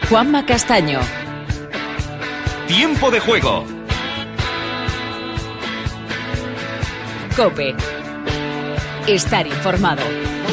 Juanma Castaño. Tiempo de juego. COPE. Estar informado.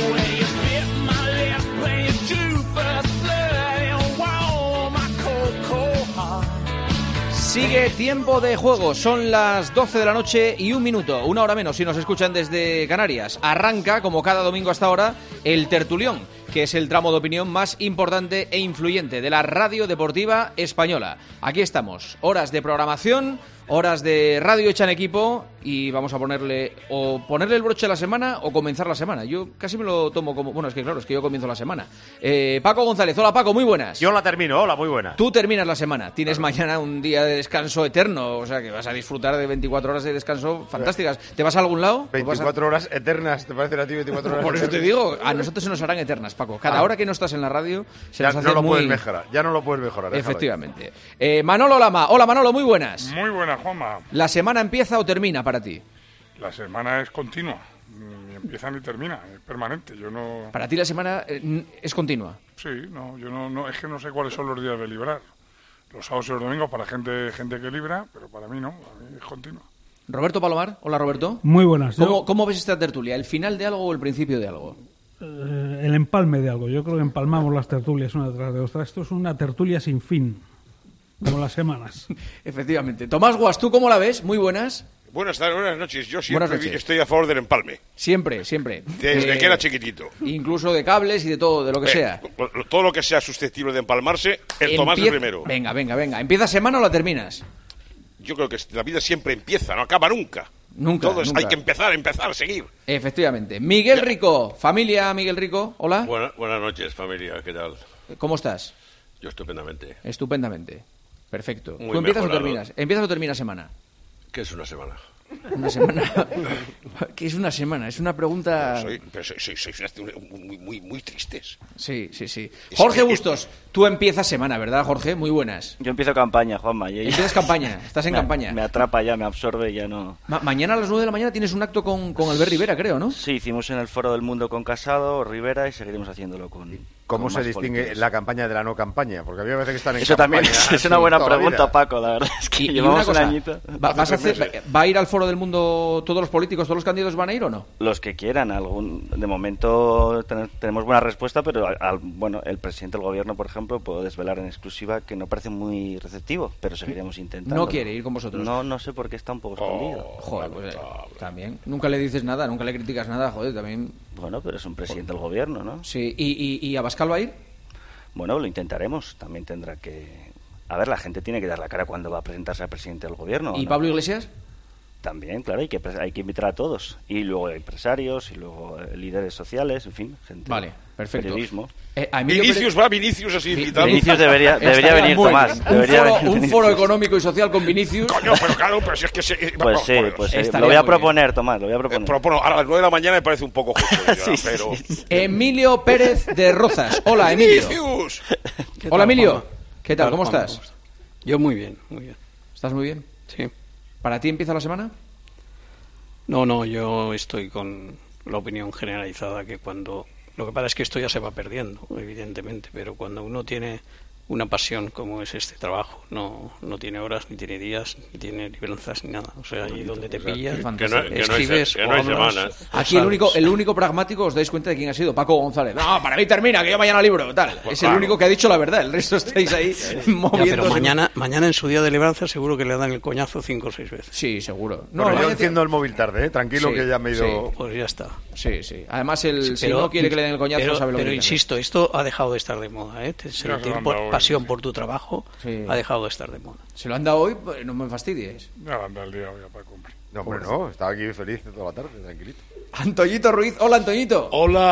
Sigue tiempo de juego, son las 12 de la noche y 1 minuto, 1 hora menos si nos escuchan desde Canarias. Arranca, como cada domingo hasta ahora, el Tertulión, que es el tramo de opinión más importante e influyente de la radio deportiva española. Aquí estamos, horas de programación, horas de radio hecha en equipo y vamos a ponerle el broche a la semana o comenzar la semana. Yo casi me lo tomo como... Bueno, es que claro, es que yo comienzo la semana. Paco González, hola Paco, muy buenas. Yo la termino, hola, muy buenas. Tú terminas la semana, tienes mañana un día de descanso eterno, o sea que vas a disfrutar de 24 horas de descanso fantásticas. ¿Te vas a algún lado? 24 horas eternas, ¿te parecen a ti 24 horas Por eso eternas? te digo, a nosotros se nos harán eternas, Paco. Cada hora que no estás en la radio se nos hace muy... Ya no lo puedes mejorar. Efectivamente. Manolo Lama, hola Manolo, muy buenas. Muy buena, Juanma. ¿La semana empieza o termina para ti? La semana es continua, ni empieza ni termina, es permanente. Yo no. Para ti la semana es continua. Sí, no, yo no, es que no sé cuáles son los días de librar. Los sábados y los domingos para gente que libra, pero para mí no, para mí es continua. Roberto Palomar, hola Roberto. Muy buenas. ¿Cómo ves esta tertulia? ¿El final de algo o el principio de algo? El empalme de algo. Yo creo que empalmamos las tertulias una tras de otra. Esto es una tertulia sin fin, como las semanas. Efectivamente. Tomás Guas, ¿tú cómo la ves? Muy buenas. Buenas tardes, buenas noches. Yo siempre estoy a favor del empalme. Siempre. Desde que era chiquitito. Incluso de cables y de todo, de lo que sea. Todo lo que sea susceptible de empalmarse, Tomás es primero. Venga. ¿Empieza semana o la terminas? Yo creo que la vida siempre empieza, no acaba nunca. Nunca. Hay que empezar, seguir. Efectivamente. Miguel Rico, familia Miguel Rico, hola. Buenas noches, familia, ¿qué tal? ¿Cómo estás? Yo estupendamente. Estupendamente. Perfecto. Muy ¿Tú empiezas mejorado. o terminas? ¿Empiezas o terminas semana? ¿Qué es una semana? Una semana. ¿Qué es una semana? Es una pregunta... Sois muy tristes. Sí. Jorge Bustos, tú empiezas semana, ¿verdad, Jorge? Muy buenas. Yo empiezo campaña, Juanma. Empiezas campaña, estás en campaña. Me atrapa ya, me absorbe, ya no... Mañana a las 9 de la mañana tienes un acto con Albert Rivera, creo, ¿no? Sí, hicimos en el Foro del Mundo con Casado, Rivera, y seguiremos haciéndolo con... ¿Cómo se distingue la campaña de la no campaña? Porque había veces que están en Eso campaña. Eso también es una buena pregunta, Paco, la verdad. Es que y llevamos una cosa, un añito. ¿Va a ir al Foro del Mundo todos los políticos, todos los candidatos van a ir o no? Los que quieran. De momento tenemos buena respuesta, pero bueno, el presidente del gobierno, por ejemplo, puedo desvelar en exclusiva que no parece muy receptivo, pero seguiremos intentando. ¿No quiere ir con vosotros? No sé por qué está un poco escondido. Joder, pues también. Nunca le dices nada, nunca le criticas nada, joder, también... Bueno, pero es un presidente del gobierno, ¿no? Sí, ¿y Abascal va a ir? Bueno, lo intentaremos. También tendrá que... A ver, la gente tiene que dar la cara cuando va a presentarse al presidente del gobierno. ¿Y ¿no? Pablo Iglesias? También, claro, hay que invitar a todos. Y luego empresarios, y luego líderes sociales, en fin, gente. Vale, perfecto. Periodismo. Vinicius así invitado. Vinicius debería venir, Tomás. Un foro económico y social con Vinicius. Coño, pero claro, pero si es que... Pues sí, lo voy a proponer, Tomás, lo voy a proponer. Propono, a las 9 de la mañana me parece un poco justo. Pero... Emilio Pérez de Rozas. Hola, Emilio. ¡Vinicius! Hola, Emilio. ¿Qué tal? ¿Cómo estás? Yo muy bien. ¿Estás muy bien? Sí. ¿Para ti empieza la semana? No, yo estoy con la opinión generalizada que cuando... Lo que pasa es que esto ya se va perdiendo, evidentemente, pero cuando uno tiene una pasión como es este trabajo, no tiene horas, ni tiene días, ni tiene libranzas, ni nada. O sea, allí donde te pillas, escribes que no hay semanas. Aquí el único pragmático, os dais cuenta de quién ha sido, Paco González. No, para mí termina, que yo mañana libro, tal. Pues es el único que ha dicho la verdad, el resto estáis ahí moviendo. Pero mañana en su día de libranza seguro que le dan el coñazo 5 o 6 veces. Sí, seguro. No, yo enciendo el móvil tarde, tranquilo, que ya me he ido... Sí. Pues ya está. Sí. Además, si no quiere que le den el coñazo, sabe lo que Pero insisto, esto ha dejado de estar de moda, ¿eh? Pasión por tu trabajo ha dejado de estar de moda. Se lo han dado hoy, pues no me fastidies. Ya anda el día hoy para cumplir. No, hombre, no, estaba aquí feliz toda la tarde, tranquilito. Antoñito Ruiz, hola Antoñito.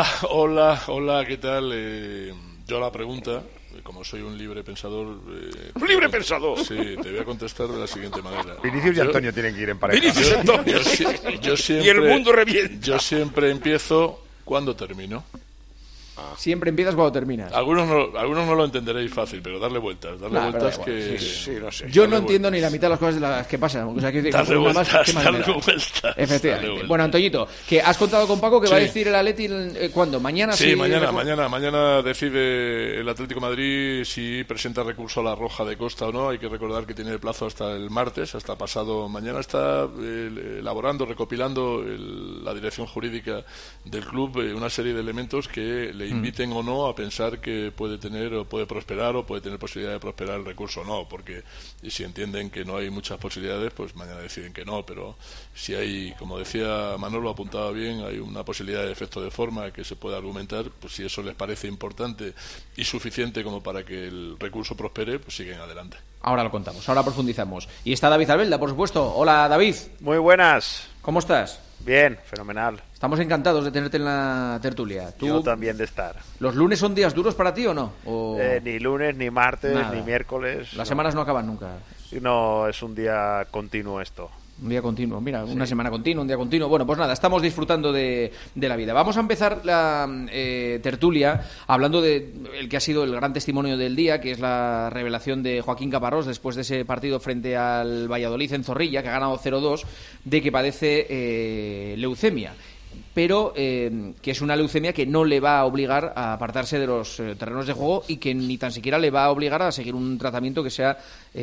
Hola, ¿qué tal? Yo la pregunta, como soy un libre pensador... ¿Un libre pensador? Sí, te voy a contestar de la siguiente manera. Vinicius y Antonio tienen que ir en pareja. Vinicius y Antonio. Yo siempre, Y el mundo revienta. Yo siempre empiezo cuando termino. Siempre empiezas cuando terminas. Algunos no lo entenderéis fácil, pero darle vueltas que... Sí, no sé. Yo no entiendo ni la mitad de las cosas de las que pasan. O sea, darle vueltas. Efectivamente. Bueno, Antoñito, que has contado con Paco que va a decir el Atleti ¿cuándo? ¿Mañana? Sí, mañana decide el Atlético de Madrid si presenta recurso a la Roja de Costa o no. Hay que recordar que tiene el plazo hasta el martes, hasta pasado mañana. Está elaborando, recopilando la dirección jurídica del club una serie de elementos que le inviten o no a pensar que puede tener o puede prosperar o puede tener posibilidad de prosperar el recurso o no, porque si entienden que no hay muchas posibilidades, pues mañana deciden que no, pero si hay, como decía Manolo, apuntaba bien, hay una posibilidad de efecto de forma que se puede argumentar, pues si eso les parece importante y suficiente como para que el recurso prospere, pues siguen adelante. Ahora lo contamos, ahora profundizamos. Y está David Albelda, por supuesto. Hola, David. Muy buenas. ¿Cómo estás? Bien, fenomenal. Estamos encantados de tenerte en la tertulia. Yo también de estar. ¿Los lunes son días duros para ti o no? Ni lunes, ni martes, ni miércoles. Las semanas no acaban nunca. No, es un día continuo esto. Un día continuo, mira, una semana continua, un día continuo. Bueno, pues nada, estamos disfrutando de la vida. Vamos a empezar la tertulia hablando de el que ha sido el gran testimonio del día, que es la revelación de Joaquín Caparrós después de ese partido frente al Valladolid en Zorrilla, que ha ganado 0-2, de que padece leucemia. Pero que es una leucemia que no le va a obligar a apartarse de los terrenos de juego y que ni tan siquiera le va a obligar a seguir un tratamiento que sea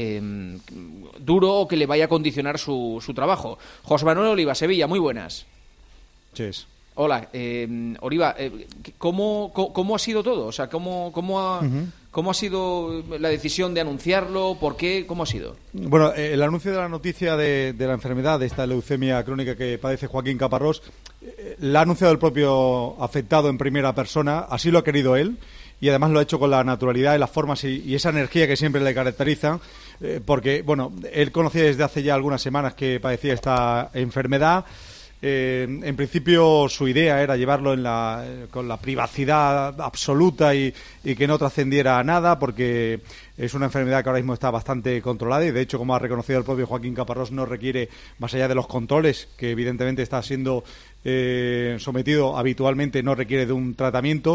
duro o que le vaya a condicionar su trabajo. José Manuel Oliva, Sevilla, muy buenas. Yes. Hola, Oliva, ¿cómo ha sido todo? O sea, ¿cómo ha sido la decisión de anunciarlo? ¿Por qué? ¿Cómo ha sido? Bueno, el anuncio de la noticia de la enfermedad, de esta leucemia crónica que padece Joaquín Caparrós, la ha anunciado el propio afectado en primera persona, así lo ha querido él, y además lo ha hecho con la naturalidad y las formas y esa energía que siempre le caracterizan, porque, bueno, él conocía desde hace ya algunas semanas que padecía esta enfermedad. En principio su idea era llevarlo con la privacidad absoluta y que no trascendiera a nada, porque es una enfermedad que ahora mismo está bastante controlada y de hecho, como ha reconocido el propio Joaquín Caparrós, no requiere, más allá de los controles que evidentemente está siendo sometido habitualmente, no requiere de un tratamiento.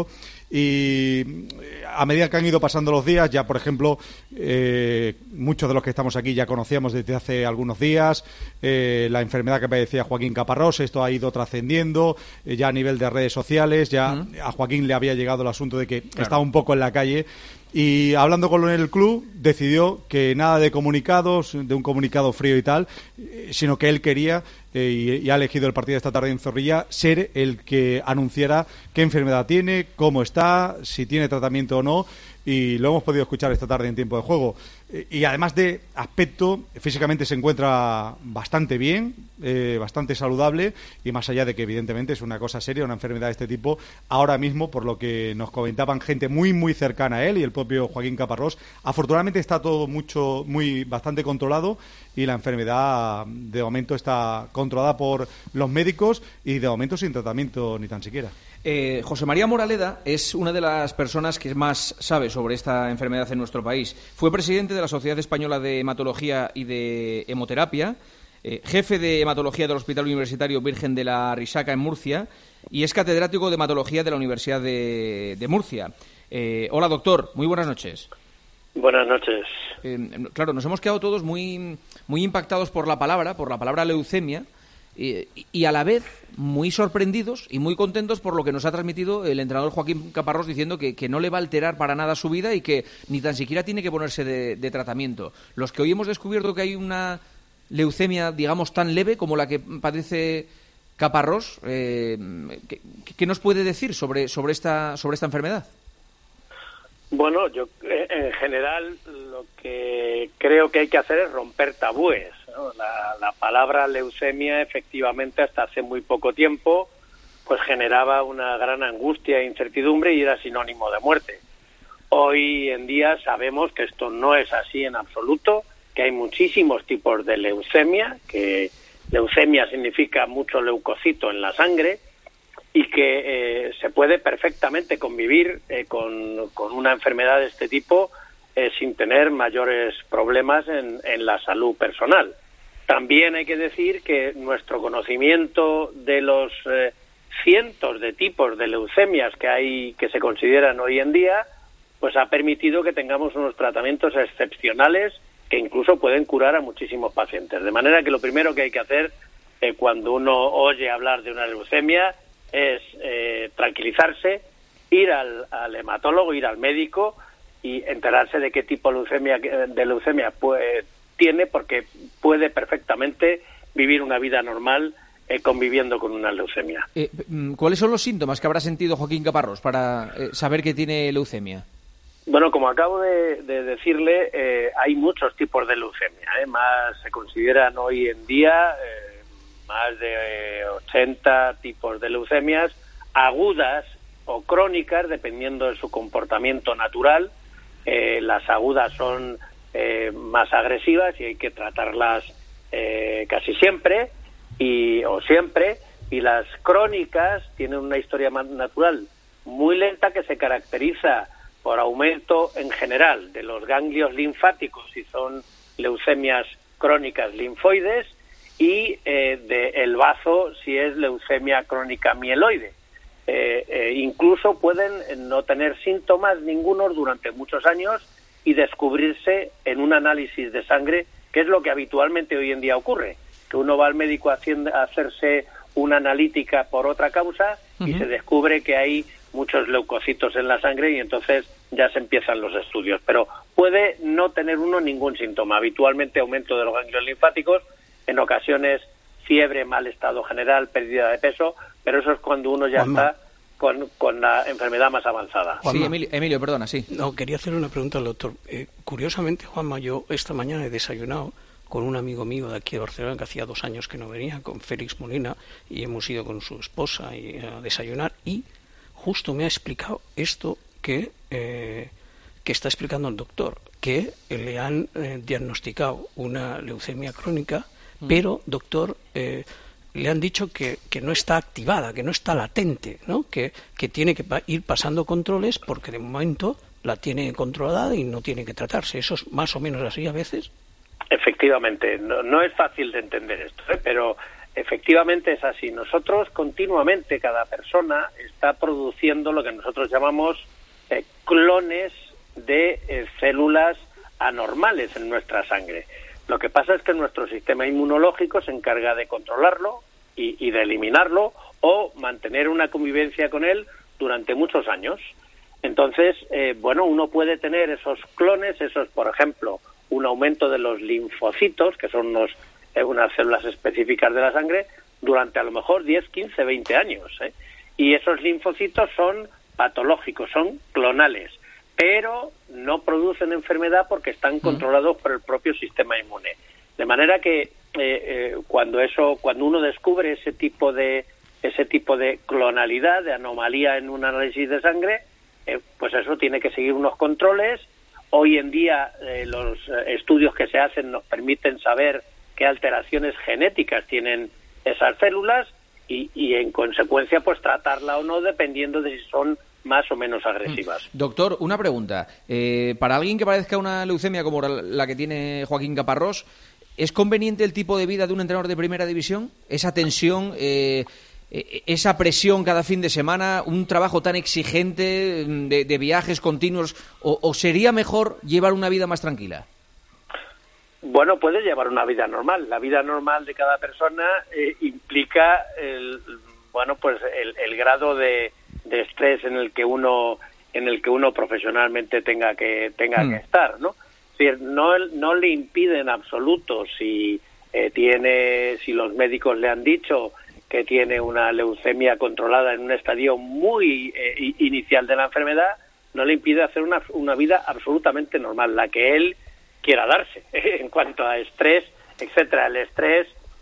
Y a medida que han ido pasando los días, ya por ejemplo muchos de los que estamos aquí ya conocíamos desde hace algunos días la enfermedad que padecía Joaquín Caparrós. Esto ha ido trascendiendo ya a nivel de redes sociales, ya a Joaquín le había llegado el asunto de que estaba un poco en la calle. Y hablando con el club, decidió que nada de comunicados, de un comunicado frío y tal, sino que él quería, y ha elegido el partido de esta tarde en Zorrilla, ser el que anunciara qué enfermedad tiene, cómo está, si tiene tratamiento o no, y lo hemos podido escuchar esta tarde en tiempo de juego. Y además de aspecto, físicamente se encuentra bastante bien, bastante saludable, y más allá de que evidentemente es una cosa seria, una enfermedad de este tipo, ahora mismo, por lo que nos comentaban gente muy muy cercana a él y el propio Joaquín Caparrós, afortunadamente está todo bastante controlado y la enfermedad de momento está controlada por los médicos y de momento sin tratamiento ni tan siquiera. José María Moraleda es una de las personas que más sabe sobre esta enfermedad en nuestro país. Fue presidente de la Sociedad Española de Hematología y de Hemoterapia, jefe de hematología del Hospital Universitario Virgen de la Risaca en Murcia y es catedrático de hematología de la Universidad de Murcia. Hola, doctor. Muy buenas noches. Buenas noches. Claro, nos hemos quedado todos muy impactados por la palabra leucemia. Y a la vez muy sorprendidos y muy contentos por lo que nos ha transmitido el entrenador Joaquín Caparrós, diciendo que no le va a alterar para nada su vida y que ni tan siquiera tiene que ponerse de tratamiento. Los que hoy hemos descubierto que hay una leucemia, digamos, tan leve como la que padece Caparrós, ¿qué nos puede decir sobre esta enfermedad? Bueno, yo en general lo que creo que hay que hacer es romper tabúes, ¿no? La palabra leucemia efectivamente hasta hace muy poco tiempo pues generaba una gran angustia e incertidumbre y era sinónimo de muerte. Hoy en día sabemos que esto no es así en absoluto, que hay muchísimos tipos de leucemia, que leucemia significa mucho leucocito en la sangre, y que se puede perfectamente convivir con una enfermedad de este tipo sin tener mayores problemas en la salud personal. También hay que decir que nuestro conocimiento de los cientos de tipos de leucemias que se consideran hoy en día, pues ha permitido que tengamos unos tratamientos excepcionales que incluso pueden curar a muchísimos pacientes. De manera que lo primero que hay que hacer cuando uno oye hablar de una leucemia es tranquilizarse, ir al hematólogo, ir al médico y enterarse de qué tipo de leucemia tiene, porque puede perfectamente vivir una vida normal conviviendo con una leucemia. ¿Cuáles son los síntomas que habrá sentido Joaquín Caparrós para saber que tiene leucemia? Bueno, como acabo de decirle, hay muchos tipos de leucemia. Se consideran hoy en día más de 80 tipos de leucemias, agudas o crónicas, dependiendo de su comportamiento natural. Las agudas son más agresivas y hay que tratarlas casi siempre o siempre, y las crónicas tienen una historia más natural muy lenta que se caracteriza por aumento en general de los ganglios linfáticos si son leucemias crónicas linfoides y del bazo si es leucemia crónica mieloide. Incluso pueden no tener síntomas ninguno durante muchos años y descubrirse en un análisis de sangre, que es lo que habitualmente hoy en día ocurre, que uno va al médico a hacerse una analítica por otra causa y se descubre que hay muchos leucocitos en la sangre y entonces ya se empiezan los estudios. Pero puede no tener uno ningún síntoma, habitualmente aumento de los ganglios linfáticos, en ocasiones fiebre, mal estado general, pérdida de peso, pero eso es cuando uno ya está con la enfermedad más avanzada. Sí, Emilio, perdona, sí. No, quería hacerle una pregunta al doctor. Curiosamente, Juanma, yo esta mañana he desayunado con un amigo mío de aquí de Barcelona que hacía 2 años que no venía, con Félix Molina, y hemos ido con su esposa a desayunar, y justo me ha explicado esto que está explicando el doctor, que le han diagnosticado una leucemia crónica, pero, doctor, le han dicho que no está activada, que no está latente, ¿no? Que tiene que ir pasando controles porque de momento la tiene controlada y no tiene que tratarse. ¿Eso es más o menos así a veces? Efectivamente, no es fácil de entender esto, pero efectivamente es así. Nosotros continuamente, cada persona está produciendo lo que nosotros llamamos clones de células anormales en nuestra sangre. Lo que pasa es que nuestro sistema inmunológico se encarga de controlarlo y de eliminarlo o mantener una convivencia con él durante muchos años. Entonces, uno puede tener esos clones, por ejemplo, un aumento de los linfocitos, que son unas células específicas de la sangre, durante a lo mejor 10, 15, 20 años. Y esos linfocitos son patológicos, son clonales, pero no producen enfermedad porque están controlados por el propio sistema inmune. De manera que cuando uno descubre ese tipo de clonalidad, de anomalía en un análisis de sangre, pues eso tiene que seguir unos controles. Hoy en día los estudios que se hacen nos permiten saber qué alteraciones genéticas tienen esas células y en consecuencia pues tratarla o no dependiendo de si son más o menos agresivas. Doctor, una pregunta. Para alguien que padezca una leucemia como la que tiene Joaquín Caparrós, ¿es conveniente el tipo de vida de un entrenador de primera división? Esa tensión, esa presión cada fin de semana, un trabajo tan exigente de viajes continuos, o sería mejor llevar una vida más tranquila? Bueno, puede llevar una vida normal. La vida normal de cada persona implica el grado de estrés en el que uno profesionalmente tenga que estar, ¿no? Es decir, no le impide en absoluto si los médicos le han dicho que tiene una leucemia controlada en un estadio muy inicial de la enfermedad, no le impide hacer una vida absolutamente normal, la que él quiera darse. En cuanto a estrés, etcétera, el estrés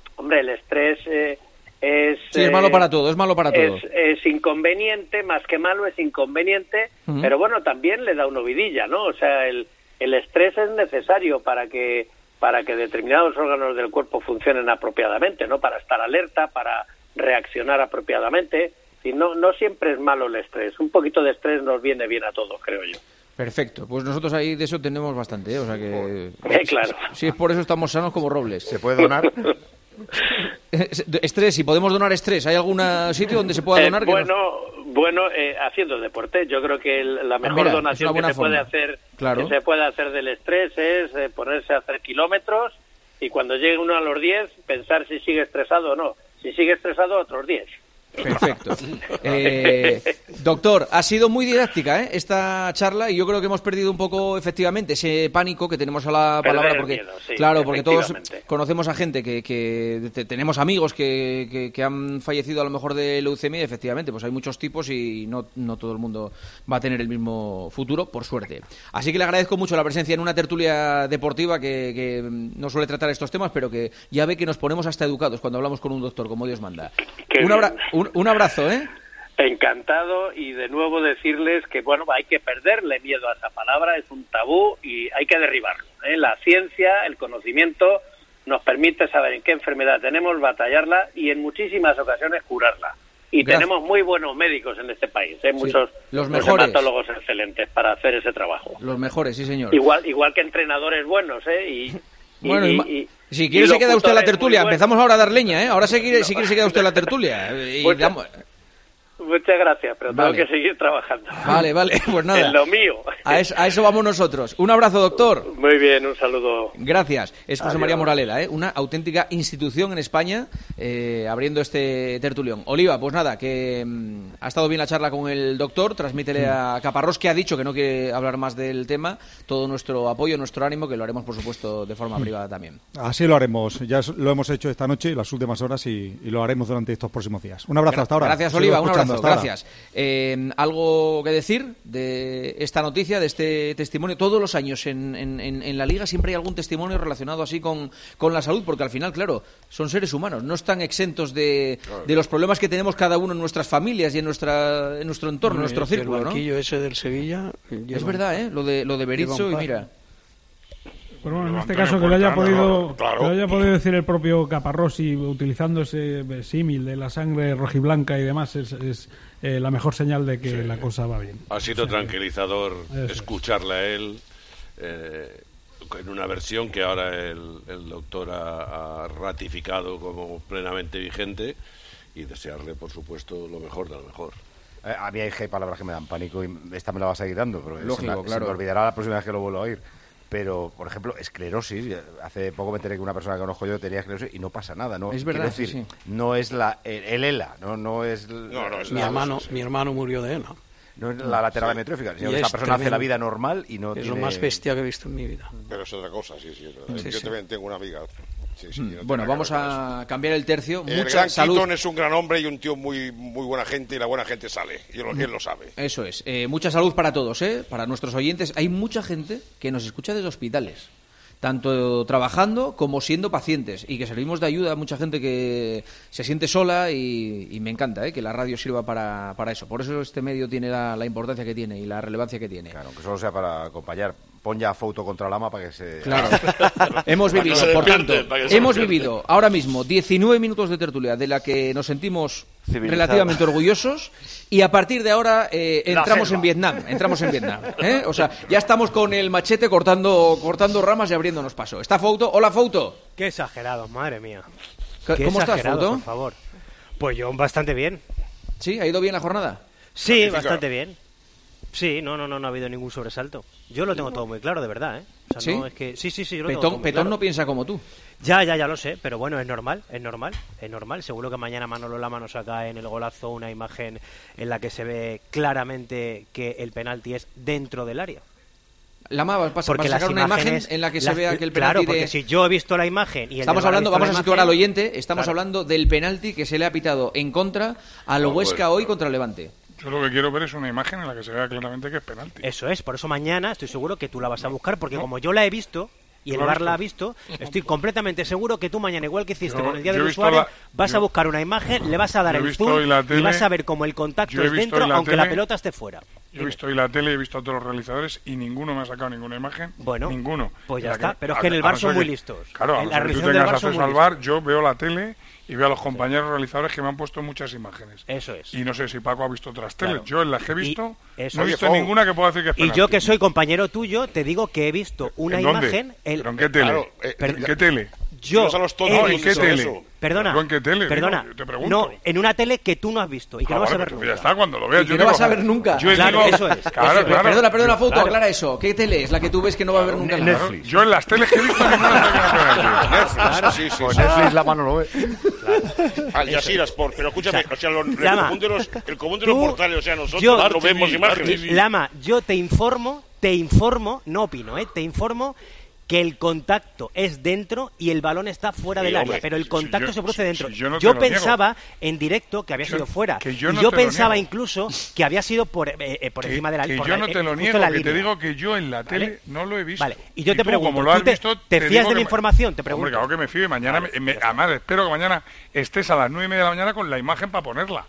es malo para todo, es inconveniente, más que malo es inconveniente, pero bueno, también le da una vidilla, ¿no? O sea, el estrés es necesario para que determinados órganos del cuerpo funcionen apropiadamente, ¿no? Para estar alerta, para reaccionar apropiadamente. Y no siempre es malo el estrés. Un poquito de estrés nos viene bien a todos, creo yo. Perfecto, pues nosotros ahí de eso tenemos bastante, o sea que... Claro. Si es por eso estamos sanos como robles. ¿Se puede donar? Estrés, si podemos donar estrés, ¿hay algún sitio donde se pueda donar? Bueno, haciendo deporte. Yo creo que la mejor donación que se puede hacer, claro, que se puede hacer del estrés es ponerse a hacer kilómetros y cuando llegue uno a los 10, pensar si sigue estresado o no. Si sigue estresado, otros 10. Perfecto. Doctor, ha sido muy didáctica esta charla y yo creo que hemos perdido un poco, efectivamente, ese pánico que tenemos a la palabra, porque miedo, sí, claro, porque todos conocemos a gente que tenemos amigos que han fallecido a lo mejor de leucemia, y efectivamente, pues hay muchos tipos y no todo el mundo va a tener el mismo futuro, por suerte. Así que le agradezco mucho la presencia en una tertulia deportiva que no suele tratar estos temas, pero que ya ve que nos ponemos hasta educados cuando hablamos con un doctor, como Dios manda. Un abrazo, ¿eh? Encantado, y de nuevo decirles que, bueno, hay que perderle miedo a esa palabra, es un tabú y hay que derribarlo. La ciencia, el conocimiento, nos permite saber en qué enfermedad tenemos, batallarla y en muchísimas ocasiones curarla. Y tenemos muy buenos médicos en este país, muchos hematólogos excelentes para hacer ese trabajo. Los mejores, sí señor. Igual que entrenadores buenos, si quiere se queda usted a la tertulia. Empezamos ahora a dar leña, Ahora si quiere se queda usted a la tertulia. Muchas gracias, pero tengo que seguir trabajando. Vale, pues nada. En lo mío. A eso vamos nosotros. Un abrazo, doctor. Muy bien, un saludo. Gracias. Es José María Moraleda, una auténtica institución en España, abriendo este tertulión. Oliva, pues nada, que ha estado bien la charla con el doctor. Transmítele a Caparrós, que ha dicho que no quiere hablar más del tema, todo nuestro apoyo, nuestro ánimo, que lo haremos, por supuesto, de forma privada también. Así lo haremos. Ya lo hemos hecho esta noche, las últimas horas, y lo haremos durante estos próximos días. Un abrazo, hasta ahora. Gracias, Oliva. Un abrazo. Gracias. ¿Algo que decir de esta noticia, de este testimonio? Todos los años en la Liga siempre hay algún testimonio relacionado así con la salud, porque al final, claro, son seres humanos, no están exentos de los problemas que tenemos cada uno en nuestras familias y en nuestro entorno, en nuestro círculo, el banquillo ese del Sevilla... Es verdad, lo de Berizzo, y mira... Pero bueno, en este caso que lo haya podido decir el propio Caparrós, y utilizando ese símil de la sangre rojiblanca y demás, es la mejor señal de que la cosa va bien. Ha sido tranquilizador escucharle a él en una versión que ahora el doctor ha ratificado como plenamente vigente, y desearle, por supuesto, lo mejor de lo mejor. A mí hay palabras que me dan pánico y esta me la vas a seguir dando, pero lógico, se me olvidará la próxima vez que lo vuelvo a oír. Pero, por ejemplo, esclerosis. Hace poco me enteré que una persona que conozco yo tenía esclerosis y no pasa nada. ¿No? Es verdad, decir, no es el ELA, no es... Mi hermano murió de ELA. No es la lateral amiotrófica, sino que esta persona hace la vida normal y no es tiene... lo más bestia que he visto en mi vida. Pero es otra cosa, sí, es verdad. Yo también tengo una amiga... Bueno, vamos a cambiar el tercio. El Mucha gran salud. Keaton es un gran hombre y un tío muy buena gente, y la buena gente sale, y él lo sabe. Eso es. Mucha salud para todos, para nuestros oyentes. Hay mucha gente que nos escucha desde hospitales, tanto trabajando como siendo pacientes, y que servimos de ayuda a mucha gente que se siente sola, y me encanta que la radio sirva para eso. Por eso este medio tiene la importancia que tiene y la relevancia que tiene. Claro, que solo sea para acompañar. Pon ya foto contra Lama para que se... Claro. Hemos vivido, por tanto, hemos vivido ahora mismo 19 minutos de tertulia de la que nos sentimos relativamente orgullosos, y a partir de ahora entramos en Vietnam. O sea, ya estamos con el machete cortando ramas y abriéndonos paso. ¿Está Fouto? Hola, Fouto. Qué exagerado, madre mía. ¿Cómo estás, Fouto? Por favor. Pues yo bastante bien. ¿Sí? ¿Ha ido bien la jornada? Sí, bastante bien. Sí, no ha habido ningún sobresalto. Yo lo tengo todo muy claro, de verdad, O sea, ¿Sí? No es que... Sí, yo lo tengo todo muy Petón claro. No piensa como tú. Ya lo sé, pero bueno, es normal. Seguro que mañana Manolo Lama nos saca en el golazo una imagen en la que se ve claramente que el penalti es dentro del área. Lama va a sacar una imagen en la que se vea que el penalti... Claro, porque si yo he visto la imagen y estamos hablando, vamos a situar al oyente, estamos hablando del penalti que se le ha pitado en contra al Huesca hoy contra el Levante. Yo lo que quiero ver es una imagen en la que se vea claramente que es penalti. Eso es, por eso mañana estoy seguro que tú la vas a buscar, porque como yo la he visto y el VAR la ha visto, estoy completamente seguro que tú mañana, igual que hiciste con el día del usuario, vas a buscar una imagen, le vas a dar el zoom y vas a ver cómo el contacto es dentro, aunque la pelota esté fuera. Yo he visto hoy la tele, he visto a todos los realizadores y ninguno me ha sacado ninguna imagen. Bueno, ninguno. Pues ya está, pero es que en el VAR son muy listos. Claro, a que tú tengas acceso al VAR, yo veo la tele y veo a los compañeros realizadores que me han puesto muchas imágenes. Eso es. Y no sé si Paco ha visto otras teles. Yo en las que he visto, no he visto ninguna que pueda decir que es penalti. Y yo, que soy compañero tuyo, te digo que he visto una imagen... ¿Pero en qué tele? ¿En qué tele? Yo, ¿en qué tele? Perdona, ¿En qué tele? Perdona, Digo, yo te pregunto. no, en una tele que tú no has visto y que no vas a ver pues nunca. Ya está, cuando lo veas. Y que no vas a ver nunca. Claro, eso es. Claro. Perdona, Fouto, aclara eso. ¿Qué tele es la que tú ves que no va a ver nunca? Netflix. Yo en las teles que he visto ninguna Netflix. Sí. Con Netflix la mano lo ve. Al Jazeera Sport, pero escúchame, o sea, el común de los portales, o sea, nosotros no vemos imágenes. Lama, yo te informo, no opino, te informo que el contacto es dentro y el balón está fuera del área, pero el contacto se produce dentro. Yo pensaba en directo que había sido fuera. Y yo pensaba incluso que había sido por encima de la línea. Que yo no te lo niego, que te digo que yo en la tele no lo he visto. Vale, y yo te pregunto, como lo has visto, ¿te fías de la información? Te pregunto. Hombre, claro que me fío y mañana, además espero que mañana estés a las 9:30 de la mañana con la imagen para ponerla.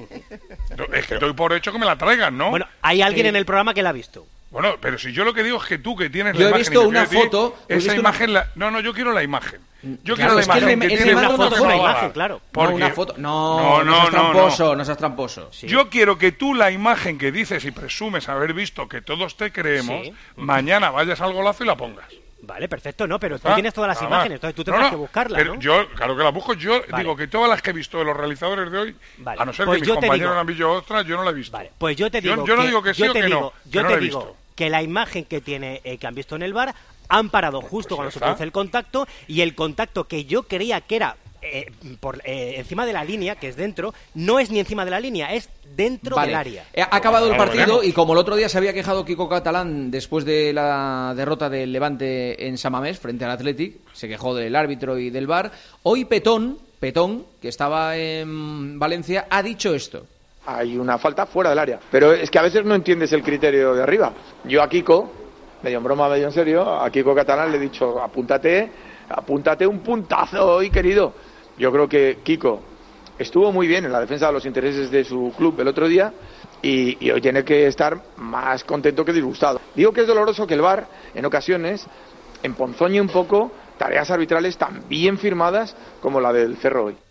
Es que doy por hecho que me la traigan, ¿no? Bueno, hay alguien en el programa que la ha visto. Bueno, pero si yo lo que digo es que tú que tienes yo la imagen... Yo he visto una foto... Esa imagen... No, yo quiero la imagen. Yo quiero la imagen que tiene una foto de una imagen, claro. No, una foto... No seas tramposo. Sí. Yo quiero que tú la imagen que dices y presumes haber visto, que todos te creemos, mañana vayas al golazo y la pongas. Vale, perfecto, no, pero tú tienes todas las imágenes, entonces tú tendrás que buscarlas, pero ¿no? Yo, claro que las busco, digo que todas las que he visto de los realizadores de hoy, a no ser que mis compañeros han visto otras, yo no la he visto. Vale, pues yo te digo yo no digo que sí o que no, yo te digo que la imagen que han visto en el VAR han parado justo cuando se produce el contacto, y el contacto que yo creía que era encima de la línea, que es dentro, no es ni encima de la línea, es dentro del área. Ha acabado el partido y como el otro día se había quejado Kiko Catalán después de la derrota del Levante en San Mamés frente al Athletic, se quejó del árbitro y del VAR, hoy Petón, que estaba en Valencia, ha dicho esto. Hay una falta fuera del área, pero es que a veces no entiendes el criterio de arriba. Yo a Kiko, medio en broma, medio en serio, a Kiko Catalán le he dicho, apúntate un puntazo hoy, querido. Yo creo que Kiko estuvo muy bien en la defensa de los intereses de su club el otro día y hoy tiene que estar más contento que disgustado. Digo que es doloroso que el VAR en ocasiones emponzoñe un poco tareas arbitrales tan bien firmadas como la del Cerro hoy.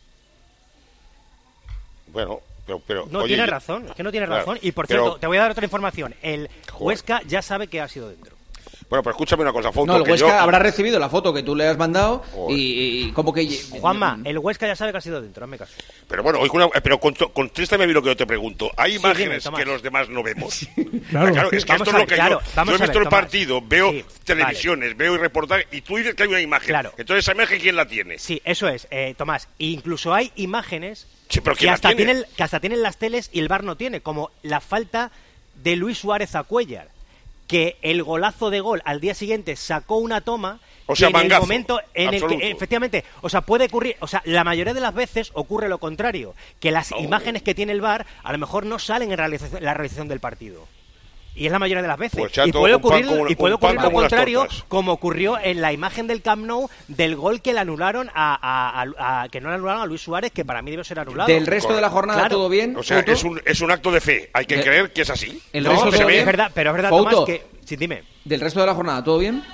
Bueno, pero no, tiene razón, es que no tiene razón. Y por cierto, te voy a dar otra información. El Huesca ya sabe que ha sido dentro. Bueno, pero escúchame una cosa, Fouto. No, el Huesca habrá recibido la foto que tú le has mandado y como que... Juanma, el Huesca ya sabe que ha sido dentro, hazme caso. Pero bueno, pero contéstame bien lo que yo te pregunto. ¿Hay imágenes que los demás no vemos? Claro, es que esto es lo que yo he visto el partido, veo televisiones, veo reportajes y tú dices que hay una imagen. Claro. Entonces, ¿esa imagen quién la tiene? Sí, eso es, Tomás. Incluso hay imágenes que hasta tienen las teles y el VAR no tiene, como la falta de Luis Suárez a Cuéllar, que el golazo de gol al día siguiente sacó una toma, o sea, en el momento en el que efectivamente, o sea, puede ocurrir, o sea, la mayoría de las veces ocurre lo contrario, que las imágenes que tiene el VAR a lo mejor no salen en la realización del partido. Y es la mayoría de las veces. Pues, chato, y puede ocurrir lo contrario, tortas, como ocurrió en la imagen del Camp Nou del gol que le anularon que no le anularon a Luis Suárez, que para mí debe ser anulado. ¿Del resto de la jornada todo bien? O sea, es un acto de fe. Hay que creer que es así. El resto es verdad, pero es verdad, Tomás, que... Sí, dime. ¿Del resto de la jornada todo bien?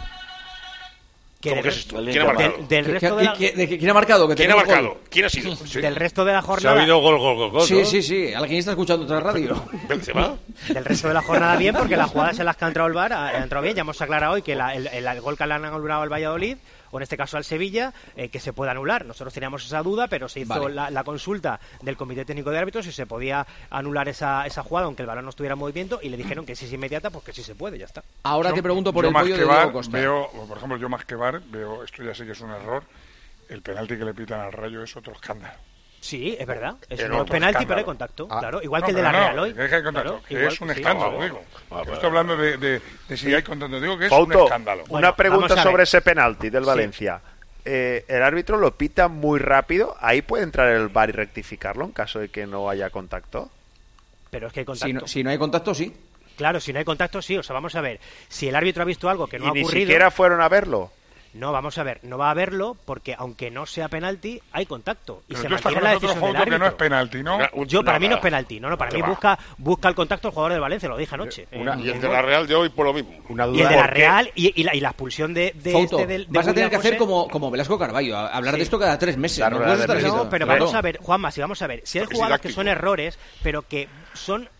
¿Cómo que es esto? ¿Quién ha marcado? ¿Quién ha marcado? ¿Quién ha marcado? ¿Quién ha sido? Del resto de la jornada... Se ha habido gol, ¿no? Sí. Alguien está escuchando otra radio. ¿Benzema? Del resto de la jornada bien, porque las jugadas en las que ha entrado el VAR ha entrado bien. Ya hemos aclarado hoy que el gol que le han anulado al Valladolid, o en este caso al Sevilla, que se puede anular. Nosotros teníamos esa duda, pero se hizo la consulta del Comité Técnico de Árbitros si se podía anular esa jugada aunque el balón no estuviera en movimiento, y le dijeron que sí es inmediata, pues que sí se puede, ya está. Ahora te pregunto por el pollo de Diego Costa. Por ejemplo, yo más que VAR veo, esto ya sé que es un error, el penalti que le pitan al Rayo es otro escándalo. Sí, es verdad. Es un penalti, pero hay contacto. Claro, igual que el de la Real hoy. Es un escándalo, digo. Estoy hablando de si hay contacto. Digo que es un escándalo. Una pregunta sobre ese penalti del Valencia. El árbitro lo pita muy rápido. ¿Ahí puede entrar el VAR y rectificarlo en caso de que no haya contacto? Pero es que hay contacto. Si no hay contacto, sí. Claro, si no hay contacto, sí. O sea, vamos a ver. Si el árbitro ha visto algo que no ha ocurrido... ¿Y ni siquiera fueron a verlo? No, vamos a ver, no va a verlo porque aunque no sea penalti, hay contacto. Y pero se tú mantiene la decisión del árbitro. Que no es penalti, ¿no? Para mí no es penalti. No, para mí busca el contacto el jugador del Valencia, lo dije anoche. Y el de la Real de hoy por lo mismo. Y el de la Real y la expulsión de Fouto, del vas a tener que hacer como Velasco Carballo, hablar de esto cada 3 meses. No, pero vamos a ver, Juanma, vamos a ver. Si hay jugadas que son errores, pero que son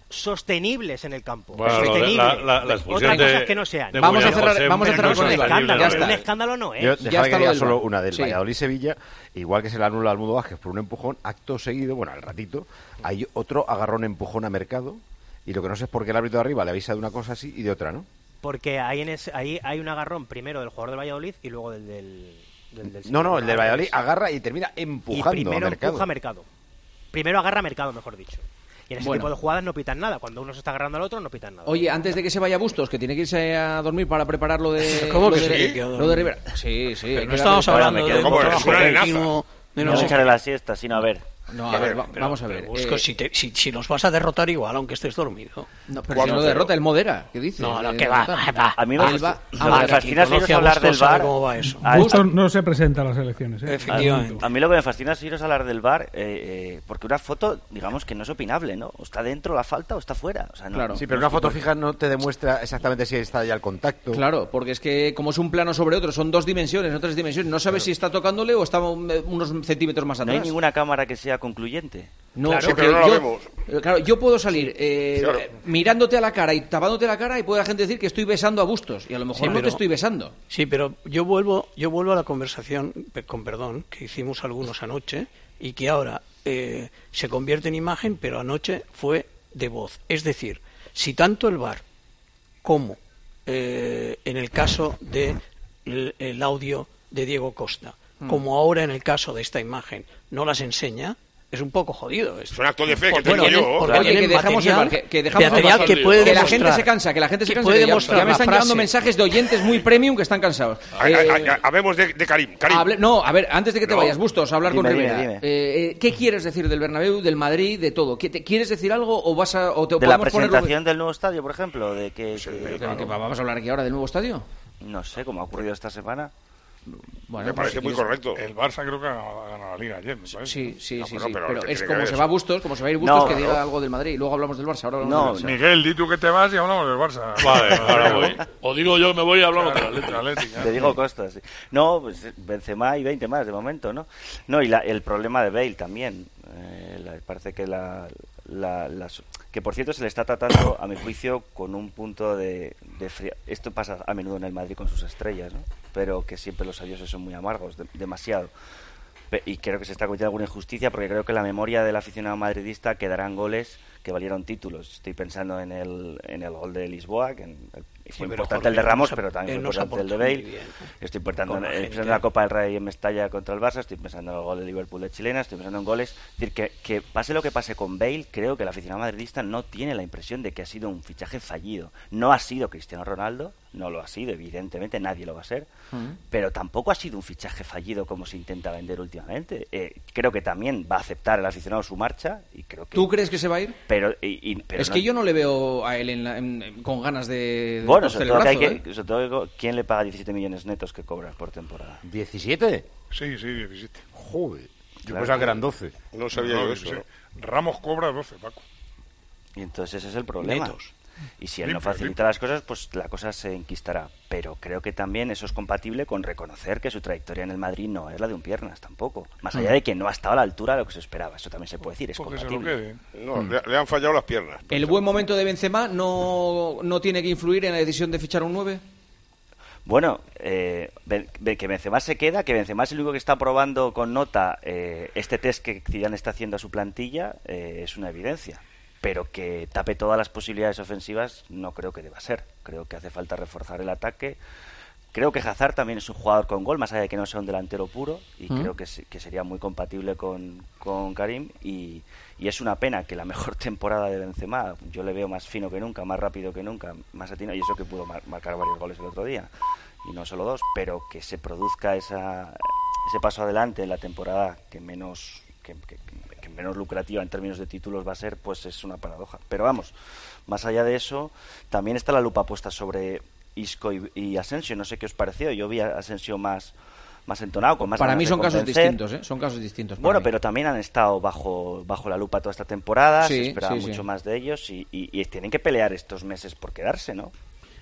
sostenibles en el campo. Bueno, sostenibles. La expulsión Otras cosas que no sean. Vamos a cerrar con el VAR. Un escándalo no es. Yo dejaba que diga solo una del Valladolid-Sevilla, igual que se le anula al Mudo Vázquez por un empujón, acto seguido, bueno, al ratito, hay otro agarrón empujón a Mercado, y lo que no sé es por qué el árbitro de arriba le avisa de una cosa así y de otra, ¿no? Porque ahí hay un agarrón primero del jugador del Valladolid y luego del No, el del Valladolid agarra y termina empujando y primero a Mercado. empuja a Mercado. Primero agarra a Mercado, mejor dicho. Y en ese tipo de jugadas no pitan nada. Cuando uno se está agarrando al otro, no pitan nada. Oye, antes de que se vaya Bustos, que tiene que irse a dormir para preparar lo de... ¿Cómo que sí? Lo de Rivera. Sí. Pero no estamos hablando de trabajo continuo. No echarle la siesta, sino a ver. No, a ver, vamos a ver. Busco, si nos vas a derrotar igual, aunque estés dormido. No, pero si no derrota, él modera. ¿Qué dice? No, que va. A mí me fascina seguiros hablar del VAR. Bustos no se presenta a las elecciones. Efectivamente. A mí lo que me fascina es seguiros hablar del VAR, porque una foto, digamos que no es opinable, ¿no? O está dentro la falta o está fuera. O sea, no, claro. Sí, pero una foto fija no te demuestra exactamente si está ya el contacto. Claro, porque es que como es un plano sobre otro, son 2 dimensiones, no 3 dimensiones. No sabes si está tocándole o está unos centímetros más atrás. No hay ninguna cámara que sea concluyente. No, claro, porque no la vemos. Claro, yo puedo salir mirándote a la cara y tapándote la cara y puede la gente decir que estoy besando a Bustos y a lo mejor no te estoy besando. Sí, pero yo vuelvo a la conversación, con perdón, que hicimos algunos anoche y que ahora se convierte en imagen, pero anoche fue de voz. Es decir, si tanto el VAR como en el caso del audio de Diego Costa, como ahora en el caso de esta imagen, no las enseña, es un poco jodido esto. Es un acto de fe que tengo yo. Oye, que dejamos el VAR, que la gente se cansa, que ya me están llegando mensajes de oyentes muy premium que están cansados. Hablemos de Karim. No, a ver, antes de que te vayas, Bustos, a hablar con Rivera. ¿Qué quieres decir del Bernabéu, del Madrid, de todo? ¿Quieres decir algo o vas a de la presentación del nuevo estadio, por ejemplo? De que vamos a hablar aquí ahora del nuevo estadio. No sé, como ha ocurrido esta semana. Bueno, me parece muy correcto. El Barça creo que ha ganado la Liga ayer, me parece. Sí, pero es como se va Bustos, que diga algo del Madrid. Luego hablamos del Barça. Ahora hablamos del Barça. Miguel, di tú que te vas y hablamos del Barça. Vale, ahora voy. O digo yo, me voy y hablamos del Atlético. Te digo Costa, sí. No, pues Benzema y 20 más de momento, ¿no? No, y el problema de Bale también. Parece que que por cierto se le está tratando, a mi juicio, con un punto de fría. Esto pasa a menudo en el Madrid con sus estrellas, ¿no? Pero que siempre los adioses son muy amargos, demasiado. Y creo que se está cometiendo alguna injusticia porque creo que en la memoria del aficionado madridista quedarán goles que valieron títulos. Estoy pensando en el gol de Lisboa, que fue importante el de Ramos, pero también fue importante el de Bale. Estoy pensando en la Copa del Rey en Mestalla contra el Barça, estoy pensando en el gol de Liverpool de Chilena, estoy pensando en goles. Es decir, que pase lo que pase con Bale, creo que el aficionado madridista no tiene la impresión de que ha sido un fichaje fallido. No ha sido Cristiano Ronaldo, no lo ha sido, evidentemente, nadie lo va a ser, pero tampoco ha sido un fichaje fallido como se intenta vender últimamente. Creo que también va a aceptar el aficionado su marcha y creo que... ¿Tú crees que se va a ir? Pero es que yo no le veo a él con ganas de bueno, sobre todo, ¿quién le paga 17 millones netos que cobra por temporada? ¿17? Sí, 17. Joder, yo pensaba que eran 12. No sabía yo eso. Ramos cobra 12, Paco. Y entonces ese es el problema. Netos. Y si él no facilita las cosas, pues la cosa se enquistará. Pero creo que también eso es compatible con reconocer que su trayectoria en el Madrid no es la de un piernas tampoco. Más allá de que no ha estado a la altura de lo que se esperaba. Eso también se puede decir, es compatible. No, le han fallado las piernas. ¿El buen momento de Benzema no tiene que influir en la decisión de fichar un 9? Bueno, que Benzema se queda, que Benzema es el único que está probando con nota este test que Zidane está haciendo a su plantilla, es una evidencia. Pero que tape todas las posibilidades ofensivas no creo que deba ser. Creo que hace falta reforzar el ataque. Creo que Hazard también es un jugador con gol, más allá de que no sea un delantero puro, y creo que sería muy compatible con Karim, y es una pena que la mejor temporada de Benzema, yo le veo más fino que nunca, más rápido que nunca, más atinado, y eso que pudo marcar varios goles el otro día, y no solo 2, pero que se produzca ese paso adelante en la temporada que menos lucrativa en términos de títulos va a ser, pues es una paradoja. Pero vamos, más allá de eso, también está la lupa puesta sobre Isco y Asensio. No sé qué os pareció. Yo vi a Asensio más entonado, con más para mí son casos distintos, ¿eh? Son casos distintos. Bueno, pero también han estado bajo la lupa toda esta temporada, se esperaba mucho más de ellos y tienen que pelear estos meses por quedarse, ¿no?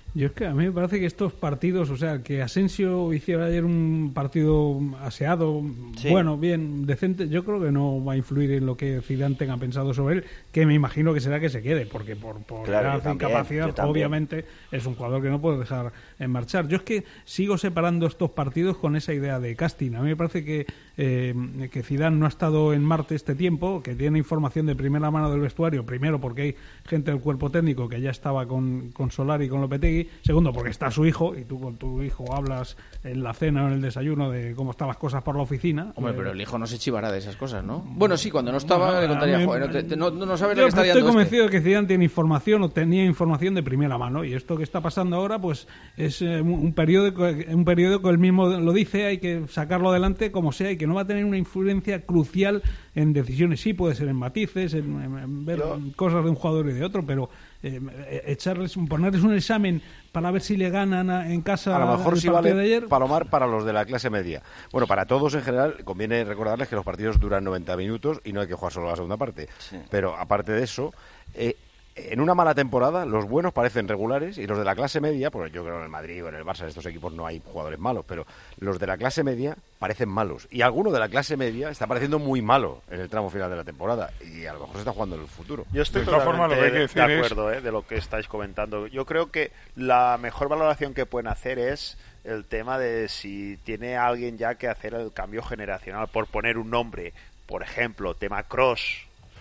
Yo es que a mí me parece que estos partidos, o sea, que Asensio hiciera ayer un partido aseado, bueno, bien, decente, yo creo que no va a influir en lo que Zidane tenga pensado sobre él, que me imagino que será que se quede, porque por edad e incapacidad, obviamente, es un jugador que no puede dejar en marchar. Yo es que sigo separando estos partidos con esa idea de casting. A mí me parece que Zidane no ha estado en Marte este tiempo, que tiene información de primera mano del vestuario, primero porque hay gente del cuerpo técnico que ya estaba con Solari y con Lopetegui, segundo porque está su hijo y tú con tu hijo hablas en la cena o en el desayuno de cómo están las cosas por la oficina. Hombre, pero el hijo no se chivará de esas cosas, ¿no? Bueno, sí, cuando no estaba le contaría, no sabes de qué estaría. Estoy convencido de que Zidane tiene información o tenía información de primera mano, y esto que está pasando ahora pues es un periódico que él mismo lo dice, hay que sacarlo adelante como sea, y que no va a tener una influencia crucial en decisiones. Sí, puede ser en matices, en ver cosas de un jugador y de otro, pero ponerles un examen para ver si le ganan en casa. A lo mejor sí vale, de ayer. Palomar, para los de la clase media. Bueno, para todos en general conviene recordarles que los partidos duran 90 minutos y no hay que jugar solo la segunda parte. Sí. Pero aparte de eso, en una mala temporada los buenos parecen regulares y los de la clase media, pues yo creo que en el Madrid o en el Barça, en estos equipos no hay jugadores malos, pero los de la clase media parecen malos, y alguno de la clase media está pareciendo muy malo en el tramo final de la temporada, y a lo mejor se está jugando en el futuro. Yo estoy totalmente de acuerdo de lo que estáis comentando. Yo creo que la mejor valoración que pueden hacer es el tema de si tiene alguien ya que hacer el cambio generacional, por poner un nombre, por ejemplo, tema Kroos,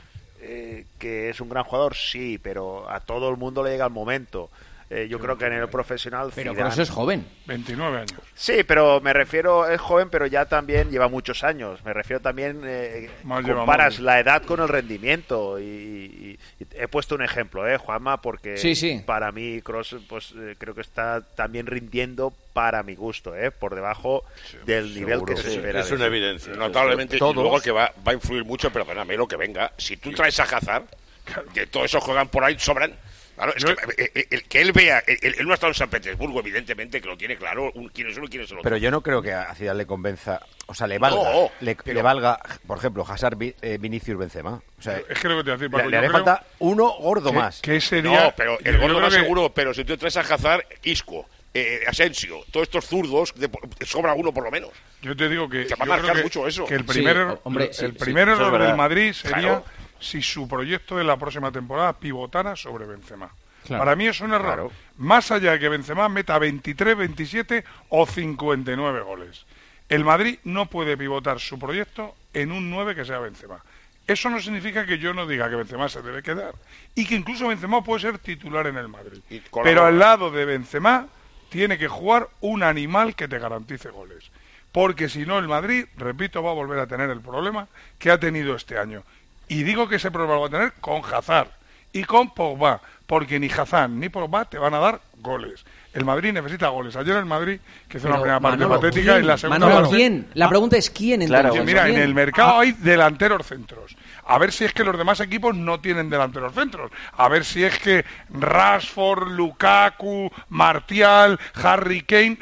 que es un gran jugador, sí, pero a todo el mundo le llega el momento. Yo creo que en el profesional... Pero Kroos es joven. 29 años. Sí, pero me refiero, es joven, pero ya también lleva muchos años. Me refiero también, comparas la edad con el rendimiento. Y he puesto un ejemplo, Juanma, porque sí. Para mí Kroos pues, creo que está también rindiendo para mi gusto, por debajo del nivel que se espera. Es una evidencia. Notablemente, y luego que va a influir mucho, pero perdóname lo que venga. Si tú traes a Hazard, que todos esos juegan por ahí, sobran. Claro, es que él vea, él no ha estado en San Petersburgo, evidentemente, que lo tiene claro, quién es uno y quién es el otro. Pero yo no creo que a Zidane le convenza, o sea, le valga, por ejemplo, Hazard, Vinicius, Benzema. O sea, es que lo que te voy a decir, Paco, le haré falta uno gordo más. ¿Qué sería? No, pero el gordo más seguro, pero si tú traes a Hazard, Isco, Asensio, todos estos zurdos, sobra uno por lo menos. Yo te digo que va a marcar mucho eso. Que el primer error del Madrid sería si su proyecto de la próxima temporada pivotara sobre Benzema. Claro. Para mí es un error. Claro. Más allá de que Benzema meta 23, 27 o 59 goles. El Madrid no puede pivotar su proyecto en un 9 que sea Benzema. Eso no significa que yo no diga que Benzema se debe quedar. Y que incluso Benzema puede ser titular en el Madrid. Pero al lado de Benzema tiene que jugar un animal que te garantice goles. Porque si no, el Madrid, repito, va a volver a tener el problema que ha tenido este año. Y digo que ese problema lo va a tener con Hazard y con Pogba, porque ni Hazard ni Pogba te van a dar goles. El Madrid necesita goles. Ayer el Madrid, que hizo una primera parte patética, y la segunda parte... ¿Quién? La pregunta es ¿quién entonces? Claro, mira, en el mercado hay delanteros centros. A ver si es que los demás equipos no tienen delanteros centros. A ver si es que Rashford, Lukaku, Martial, Harry Kane,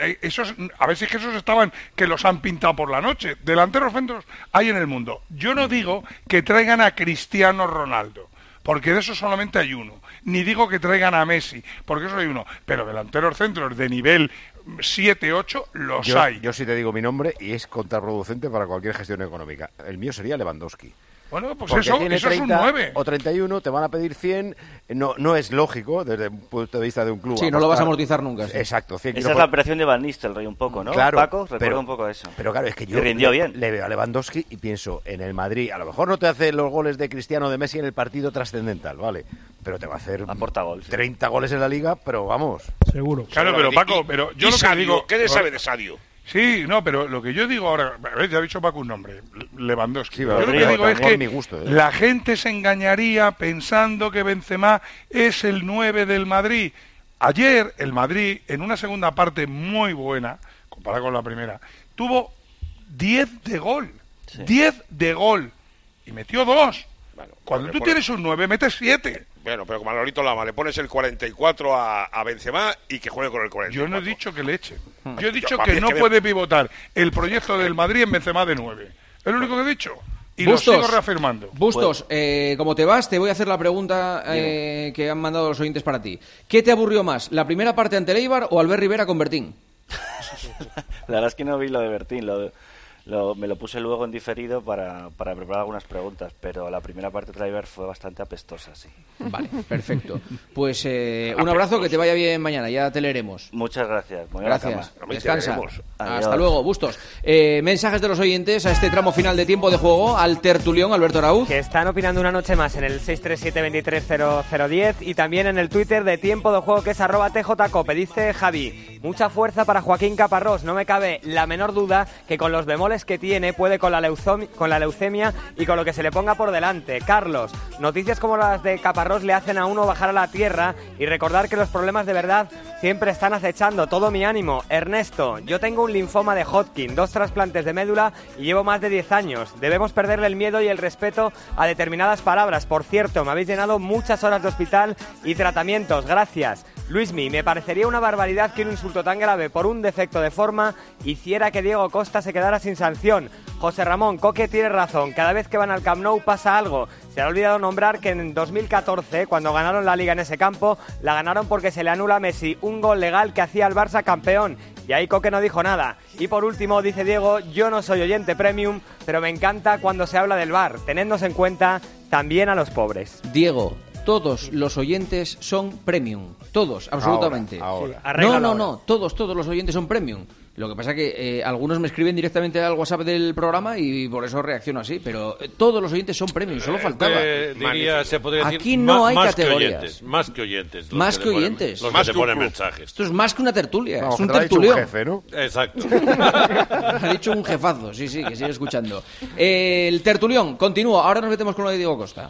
a ver si es que esos estaban, que los han pintado por la noche. Delanteros centros hay en el mundo. Yo no digo que traigan a Cristiano Ronaldo, porque de eso solamente hay uno. Ni digo que traigan a Messi, porque eso hay uno. Pero delanteros centros de nivel 7, 8 hay. Yo sí te digo mi nombre y es contraproducente para cualquier gestión económica. El mío sería Lewandowski. Bueno, pues eso 30 es un 9. O 31, te van a pedir 100. No es lógico desde el punto de vista de un club. Sí, no lo vas a amortizar nunca. Sí. Exacto. 100 Esa es la operación de Van Nistelrooy un poco, ¿no? Claro, Paco, recuerda un poco eso. Pero claro, es que yo le veo a Lewandowski y pienso en el Madrid. A lo mejor no te hace los goles de Cristiano, de Messi en el partido trascendental, ¿vale? Pero te va a hacer 30 goles en la Liga, pero vamos. Seguro. Claro, pero Paco, yo lo que digo... ¿Qué le sabe de Sadio? Sí, no, pero lo que yo digo ahora, ya ha dicho Paco un nombre, Lewandowski. Sí, yo lo que digo es que la gente se engañaría pensando que Benzema es el 9 del Madrid. Ayer el Madrid, en una segunda parte muy buena, comparada con la primera, tuvo 10 de gol. Sí. 10 de gol. Y metió 2. Bueno, cuando tú tienes un 9, metes 7. Bueno, pero como Manolito Lama, le pones el 44 a Benzema y que juegue con el 44. Yo no he dicho que le echen. Yo he dicho que no puede pivotar el proyecto del Madrid en Benzema de 9. Es lo único que he dicho. Y Bustos, lo sigo reafirmando. Bustos, como te vas, te voy a hacer la pregunta que han mandado los oyentes para ti. ¿Qué te aburrió más, la primera parte ante el Eibar o Albert Rivera con Bertín? La verdad es que no vi lo de Bertín, me lo puse luego en diferido para preparar algunas preguntas, pero la primera parte de Driver fue bastante apestosa, sí. Vale, perfecto. Pues un abrazo, que te vaya bien mañana, ya te leeremos. Muchas gracias. Gracias. Descansa. Hasta luego, Bustos. Mensajes de los oyentes a este tramo final de tiempo de juego, al tertulión Alberto Araúz. Que están opinando una noche más en el 637-230010 y también en el Twitter de Tiempo de Juego, que es @tjcope. Dice Javi, mucha fuerza para Joaquín Caparrós, no me cabe la menor duda que con los bemoles que tiene puede con la leucemia y con lo que se le ponga por delante. Carlos, noticias como las de Caparrós le hacen a uno bajar a la tierra y recordar que los problemas de verdad siempre están acechando. Todo mi ánimo. Ernesto, yo tengo un linfoma de Hodgkin, 2 trasplantes de médula y llevo más de 10 años. Debemos perderle el miedo y el respeto a determinadas palabras. Por cierto, me habéis llenado muchas horas de hospital y tratamientos. Gracias. Luismi, me parecería una barbaridad que un insulto tan grave por un defecto de forma hiciera que Diego Costa se quedara sin sanción. José Ramón, Coque tiene razón, cada vez que van al Camp Nou pasa algo. Se ha olvidado nombrar que en 2014, cuando ganaron la Liga en ese campo, la ganaron porque se le anula a Messi un gol legal que hacía al Barça campeón. Y ahí Coque no dijo nada. Y por último, dice Diego, yo no soy oyente premium, pero me encanta cuando se habla del VAR, tenednos en cuenta también a los pobres. Diego, todos los oyentes son premium. Todos, absolutamente. Ahora. Sí. No, todos los oyentes son premium. Lo que pasa es que algunos me escriben directamente al WhatsApp del programa y por eso reacciono así, pero todos los oyentes son premium, solo faltaba. Se podría decir, aquí no hay categorías. Más que oyentes. Más que oyentes. Los que te ponen mensajes. Esto es más que una tertulia, es un tertulión. Jefe, ¿no? Exacto. Ha dicho un jefazo, sí, que sigue escuchando. El tertulión continúa, ahora nos metemos con lo de Diego Costa.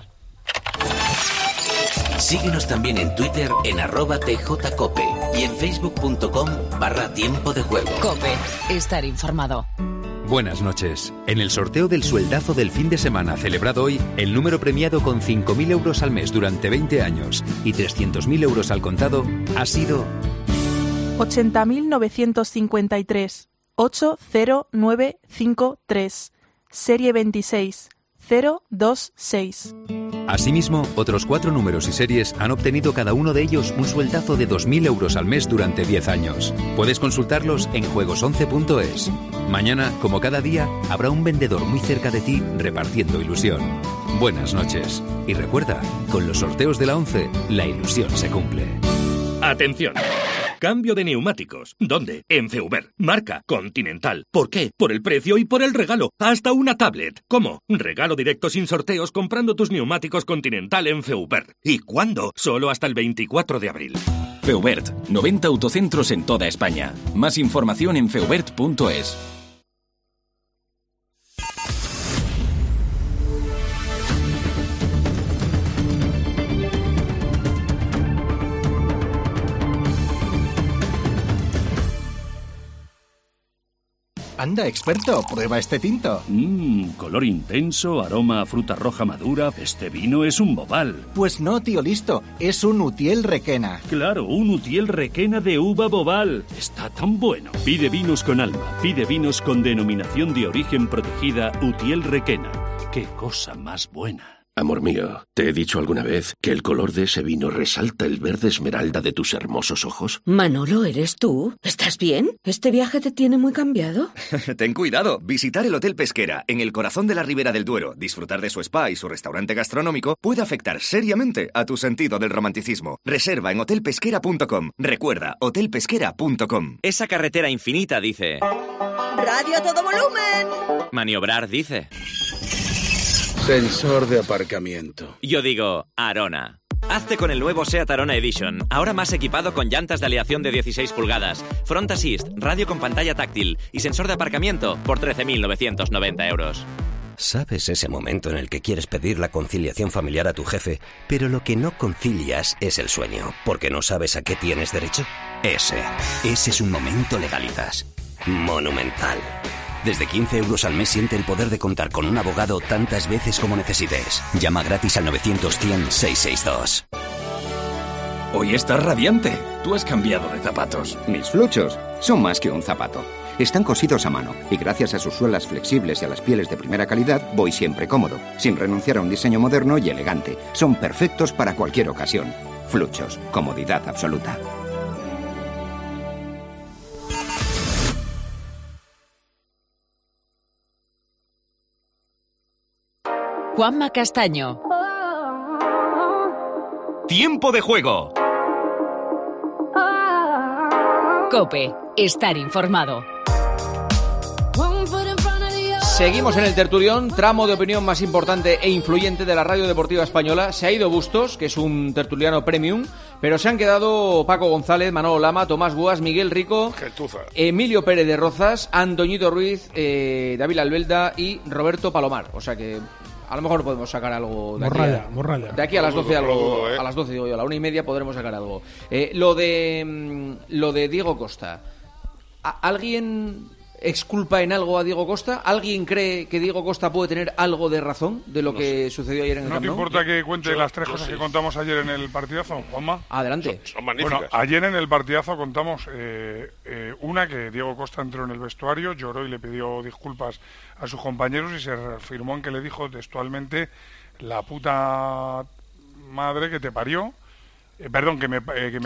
Síguenos también en Twitter en @tjcope y en facebook.com/tiempo de juego. Cope, estar informado. Buenas noches. En el sorteo del sueldazo del fin de semana celebrado hoy, el número premiado con 5.000 euros al mes durante 20 años y 300.000 euros al contado ha sido 80.953 80953, serie 26026. Asimismo, otros 4 números y series han obtenido cada uno de ellos un sueldazo de 2.000 euros al mes durante 10 años. Puedes consultarlos en juegos11.es. Mañana, como cada día, habrá un vendedor muy cerca de ti repartiendo ilusión. Buenas noches. Y recuerda, con los sorteos de la 11, la ilusión se cumple. Atención. Cambio de neumáticos. ¿Dónde? En Feuber. Marca Continental. ¿Por qué? Por el precio y por el regalo. Hasta una tablet. ¿Cómo? Regalo directo sin sorteos comprando tus neumáticos Continental en Feuber. ¿Y cuándo? Solo hasta el 24 de abril. Feubert. 90 autocentros en toda España. Más información en feubert.es. Anda, experto, prueba este tinto. Color intenso, aroma a fruta roja madura. Este vino es un bobal. Pues no, tío listo, es un Utiel Requena. Claro, un Utiel Requena de uva bobal. Está tan bueno. Pide vinos con alma, pide vinos con denominación de origen protegida Utiel Requena. ¡Qué cosa más buena! Amor mío, ¿te he dicho alguna vez que el color de ese vino resalta el verde esmeralda de tus hermosos ojos? Manolo, ¿eres tú? ¿Estás bien? ¿Este viaje te tiene muy cambiado? Ten cuidado. Visitar el Hotel Pesquera, en el corazón de la Ribera del Duero, disfrutar de su spa y su restaurante gastronómico puede afectar seriamente a tu sentido del romanticismo. Reserva en hotelpesquera.com. Recuerda, hotelpesquera.com. Esa carretera infinita dice... Radio a todo volumen. Maniobrar dice... Sensor de aparcamiento. Yo digo, Arona. Hazte con el nuevo SEAT Arona Edition, ahora más equipado con llantas de aleación de 16 pulgadas, Front Assist, radio con pantalla táctil y sensor de aparcamiento por 13.990 euros. ¿Sabes ese momento en el que quieres pedir la conciliación familiar a tu jefe, pero lo que no concilias es el sueño, porque no sabes a qué tienes derecho? Ese es un momento Legalitas. Monumental. Desde 15 euros al mes siente el poder de contar con un abogado tantas veces como necesites. Llama gratis al 900-100-662. Hoy estás radiante. Tú has cambiado de zapatos. Mis fluchos son más que un zapato. Están cosidos a mano y gracias a sus suelas flexibles y a las pieles de primera calidad voy siempre cómodo, sin renunciar a un diseño moderno y elegante. Son perfectos para cualquier ocasión. Fluchos, comodidad absoluta. Juanma Castaño. Tiempo de juego. COPE. Estar informado. Seguimos en el tertulión, tramo de opinión más importante e influyente de la radio deportiva española. Se ha ido Bustos, que es un tertuliano premium, pero se han quedado Paco González, Manolo Lama, Tomás Guas, Miguel Rico, Gentuza, Emilio Pérez de Rozas, Antoñito Ruiz, David Albelda y Roberto Palomar. O sea que a lo mejor podemos sacar algo de morralla. De aquí a las 12 algo, a las 12 digo yo, a la 1:30 podremos sacar algo. Lo de Diego Costa. ¿Alguien exculpa en algo a Diego Costa? ¿Alguien cree que Diego Costa puede tener algo de razón de lo que sucedió ayer en el Camp Nou? ¿No te importa que cuente las tres cosas que contamos ayer en el partidazo, Juanma? Adelante. Son magníficas. Bueno, ayer en el partidazo contamos una, que Diego Costa entró en el vestuario, lloró y le pidió disculpas a sus compañeros y se reafirmó en que le dijo textualmente: la puta madre que te parió. Perdón, que me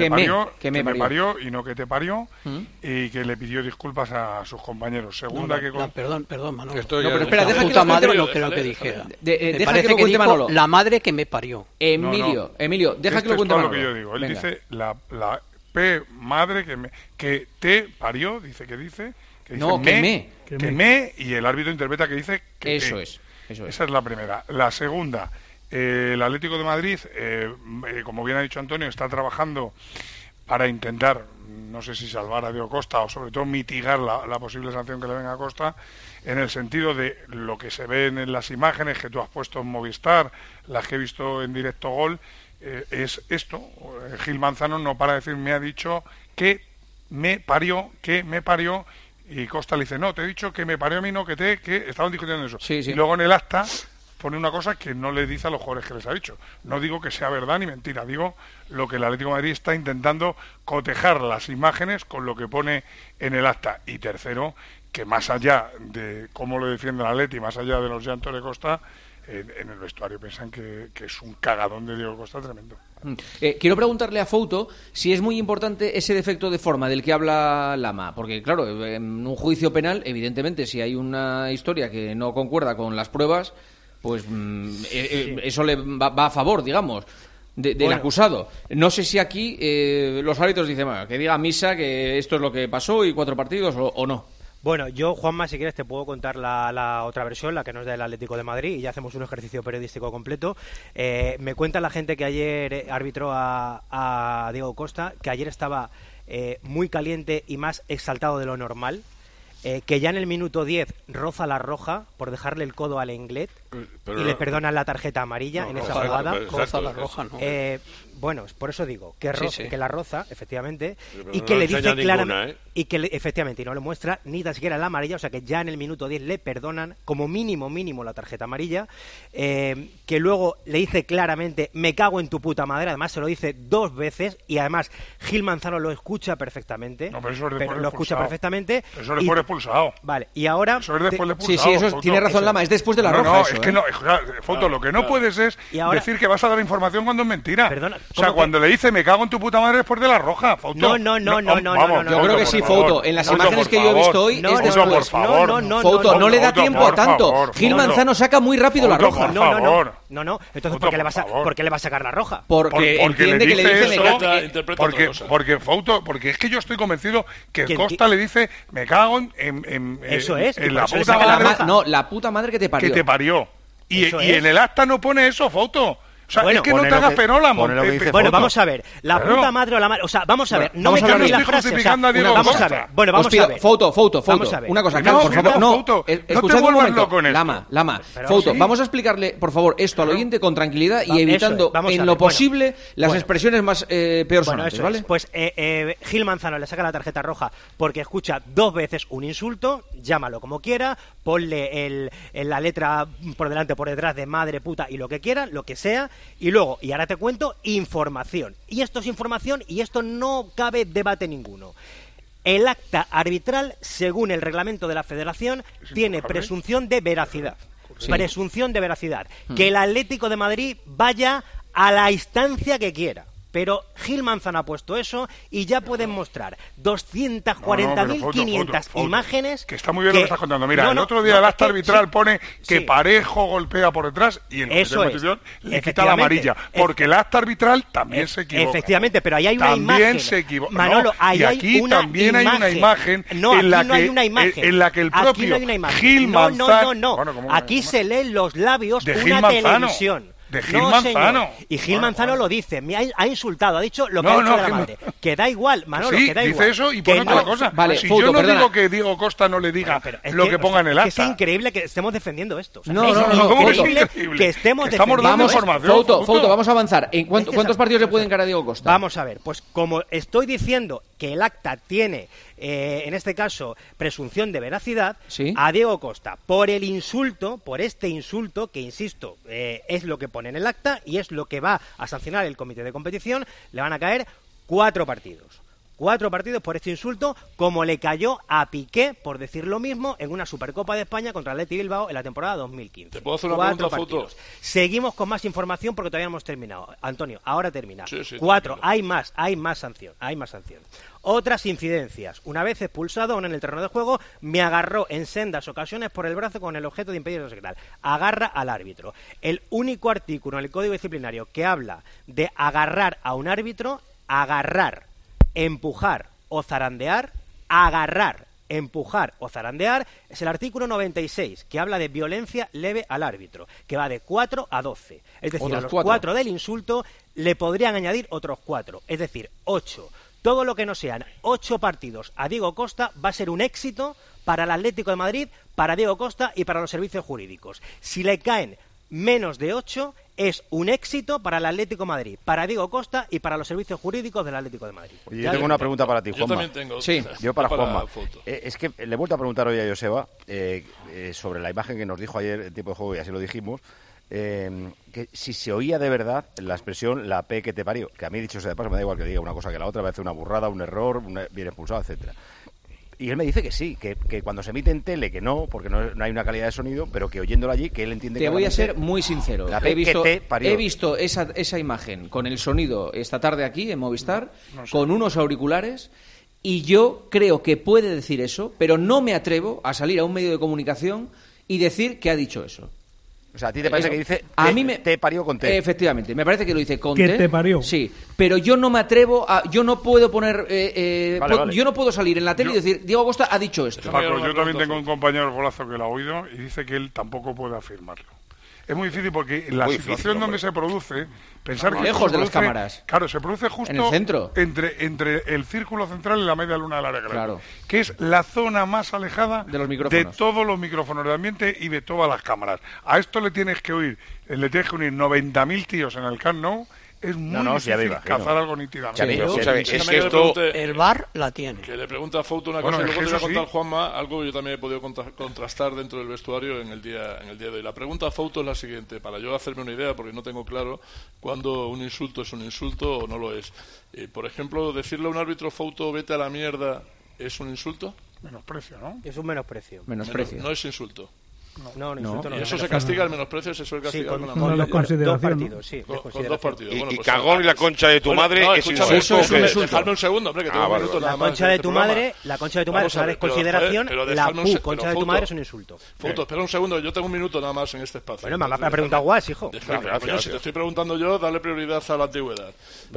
parió y no que te parió, y que le pidió disculpas a sus compañeros. Segunda perdón, Manolo. Pero espera, deja puta madre no creo que dijera. Deja que lo cuente Manolo. La madre que me parió. Emilio, deja que lo cuente Manolo. Es lo que yo digo. Él dice la P madre que te parió, dice que no, que me, y el árbitro interpreta que dice que eso es. Esa es la primera. La segunda, el Atlético de Madrid, como bien ha dicho Antonio, está trabajando para intentar, no sé si salvar a Diego Costa o sobre todo mitigar la posible sanción que le venga a Costa, en el sentido de lo que se ve en las imágenes que tú has puesto en Movistar, las que he visto en Directo Gol, es esto. Gil Manzano no para de decir: me ha dicho que me parió, y Costa le dice: no, te he dicho que me parió a mí, no, que estaban discutiendo eso. Sí. Y luego en el acta pone una cosa que no le dice a los jugadores que les ha dicho. No digo que sea verdad ni mentira, digo lo que el Atlético de Madrid está intentando cotejar las imágenes con lo que pone en el acta. Y tercero, que más allá de cómo lo defiende el Atleti, más allá de los llantos de Costa, en el vestuario piensan que es un cagadón de Diego Costa tremendo. Quiero preguntarle a Fouto si es muy importante ese defecto de forma del que habla Lama, porque claro, en un juicio penal, evidentemente, si hay una historia que no concuerda con las pruebas, pues eso le va a favor, digamos, del acusado. No sé si aquí los árbitros dicen: bueno, que diga misa que esto es lo que pasó y 4 partidos o no. Bueno, yo, Juanma, si quieres te puedo contar la otra versión, la que no es del Atlético de Madrid, y ya hacemos un ejercicio periodístico completo. Me cuenta la gente que ayer arbitró a Diego Costa, que ayer estaba muy caliente y más exaltado de lo normal, que ya en el minuto 10 roza la roja por dejarle el codo al Lenglet y le perdonan la tarjeta amarilla en esa jugada. Roza la roja, ¿no? Bueno, por eso digo que, que la roza, efectivamente, y no que le dice claramente y que efectivamente, y no le muestra ni tan siquiera la amarilla, o sea que ya en el minuto 10 le perdonan como mínimo la tarjeta amarilla, que luego le dice claramente: me cago en tu puta madre. Además se lo dice 2 veces, y además Gil Manzano lo escucha perfectamente. No, pero eso es después lo escucha perfectamente. Eso es después de expulsado. Vale, y ahora eso es después de expulsado. Sí, eso tiene razón Lama, es después de la roja. No, eso, es que no, Fouto, lo que no puedes es decir que vas a dar información cuando es mentira. Perdona, o sea, cuando le dice: me cago en tu puta madre después de la roja, Fouto. No. Yo creo que sí, Fouto. En las imágenes que yo he visto hoy es después. Por favor. Fouto, no le da tiempo a tanto. Gil Manzano saca muy rápido la roja. No. Entonces, ¿por qué le va a sacar la roja? Porque entiende que le dice: porque Fouto, porque es que yo estoy convencido que Costa le dice: me cago en eso es, en la puta madre. No, la puta madre que te parió. Y en el acta no pone eso, Fouto. O sea, es que no te hagas penola, Monte. Bueno, vamos a ver. La puta madre o la madre. O sea, vamos a ver. No me cambies la frase. Vamos a ver. Bueno, vamos a ver. Fouto. Una cosa, por favor. No te vuelvas loco con esto. Lama. Fouto, vamos a explicarle, por favor, esto al oyente con tranquilidad y evitando en lo posible las expresiones más peor sonantes, ¿vale? Pues Gil Manzano le saca la tarjeta roja porque escucha 2 veces un insulto, llámalo como quiera, ponle la letra por delante o por detrás de madre, puta y lo que quiera, lo que sea. Y luego, y ahora te cuento, información. Y esto es información y esto no cabe debate ninguno. El acta arbitral, según el reglamento de la Federación, tiene presunción de veracidad. Sí. Presunción de veracidad. Que el Atlético de Madrid vaya a la instancia que quiera. Pero Gil Manzano ha puesto eso y ya pueden mostrar 240.500 imágenes. Que está muy bien lo que estás contando. Mira, el otro día el acta arbitral pone que Parejo golpea por detrás y en la competición le quita la amarilla. Porque el acta arbitral también se equivoca. Efectivamente, pero ahí hay una imagen. También se equivoca. Manolo, y aquí también hay una imagen en la que el propio Gil Manzano... No. Aquí se leen los labios una televisión. De Gil Manzano. Señor. Y Gil Manzano lo dice, ha insultado, ha dicho lo que ha hecho de la madre. Que da igual, Manolo, que da igual. Dice eso y pone otra cosa. Vale, si Fouto, yo no digo que Diego Costa no le diga lo que ponga en el acta. Es increíble que estemos defendiendo esto. O sea, no, ¿cómo es increíble? Que estemos defendiendo dando información. Fouto, vamos a avanzar. ¿Cuántos partidos le pueden cara a Diego Costa? Vamos a ver, pues como estoy diciendo que el acta tiene, en este caso, presunción de veracidad, a Diego Costa, por este insulto, que insisto, es lo que pone en el acta y es lo que va a sancionar el comité de competición, le van a caer 4 partidos. 4 partidos por este insulto, como le cayó a Piqué, por decir lo mismo, en una Supercopa de España contra el Athletic Bilbao en la temporada 2015. ¿Te puedo hacer una pregunta, Fouto? Seguimos con más información porque todavía no hemos terminado. Antonio, ahora termina. 4, hay más sanción. Otras incidencias. Una vez expulsado, aún en el terreno de juego, me agarró en sendas ocasiones por el brazo con el objeto de impedir no sé qué tal. Agarra al árbitro. El único artículo en el Código Disciplinario que habla de agarrar a un árbitro, empujar o zarandear, es el artículo 96, que habla de violencia leve al árbitro, que va de 4 a 12. Es decir, a los 4 del insulto le podrían añadir otros 4, es decir, 8. Todo lo que no sean 8 partidos a Diego Costa va a ser un éxito para el Atlético de Madrid, para Diego Costa y para los servicios jurídicos. Si le caen menos de 8, es un éxito para el Atlético de Madrid, para Diego Costa y para los servicios jurídicos del Atlético de Madrid. Y yo tengo una pregunta para ti, Juanma. Yo también tengo. Sí, yo para Juanma. Es que le he vuelto a preguntar hoy a Joseba sobre la imagen que nos dijo ayer en tiempo de juego, y así lo dijimos, que si se oía de verdad la expresión la P que te parió, que a mí, dicho sea de paso, me da igual que diga una cosa que la otra, va a hacer una burrada, un error, bien expulsado, etcétera. Y él me dice que sí, que cuando se emite en tele, que no, porque no hay una calidad de sonido, pero que oyéndolo allí, que él entiende que... Te voy a ser muy sincero. He visto esa imagen con el sonido esta tarde aquí en Movistar, con unos auriculares, y yo creo que puede decir eso, pero no me atrevo a salir a un medio de comunicación y decir que ha dicho eso. O sea, ¿a ti te parece que dice te parió con T? Efectivamente, me parece que lo dice con T. ¿Que te parió? Sí, pero yo no me atrevo yo no puedo poner... Vale. Yo no puedo salir en la tele y decir, Diego Costa ha dicho esto. Paco, yo también tengo un compañero golazo que lo ha oído y dice que él tampoco puede afirmarlo. Es muy difícil porque en la situación donde se produce, pensar que lejos de las cámaras. Claro, se produce justo en el centro, entre el círculo central y la media luna del área grande, claro, que es la zona más alejada de todos los micrófonos de ambiente y de todas las cámaras. A esto le tienes que unir 90.000 tíos en el Camp Nou. Es muy difícil cazar algo nítidamente. Es que esto... El VAR la tiene. Que le pregunta a Fouto una cosa y luego te voy a contar, Juanma, algo que yo también he podido contrastar dentro del vestuario en el día de hoy. La pregunta a Fouto es la siguiente, para yo hacerme una idea, porque no tengo claro cuándo un insulto es un insulto o no lo es. Por ejemplo, decirle a un árbitro, Fouto, vete a la mierda, ¿es un insulto? Menosprecio, ¿no? Es un menosprecio. No es insulto. No. ¿Y eso se castiga, el menosprecio se suele castigar con dos partidos, con 2 partidos. Y cagón y la concha de tu madre es insulto. Eso es un insulto. Dejadme un segundo, hombre, que tengo un minuto nada más. La concha de tu madre es una desconsideración, la concha de tu madre es un insulto. Fouto, espera un segundo, yo tengo un minuto nada más en este espacio. Bueno, me ha preguntado Guas, hijo. Si te estoy preguntando yo, dale prioridad a la antigüedad.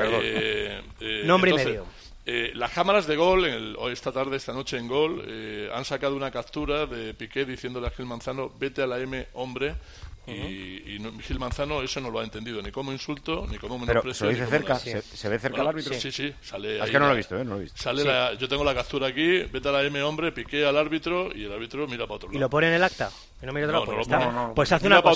Nombre y medio. Las cámaras de Gol, esta noche en Gol, han sacado una captura de Piqué diciéndole a Gil Manzano, vete a la M, hombre, y Gil Manzano eso no lo ha entendido ni como insulto, ni como menosprecio. ¿Pero se dice cerca? ¿Se ve cerca el árbitro? Sí, sale ahí. Es que no lo he visto, no lo he visto. Yo tengo la captura aquí, vete a la M, hombre, Piqué al árbitro, y el árbitro mira para otro lado. ¿Y lo pone en el acta? Que no mire otro lado. Pues haz una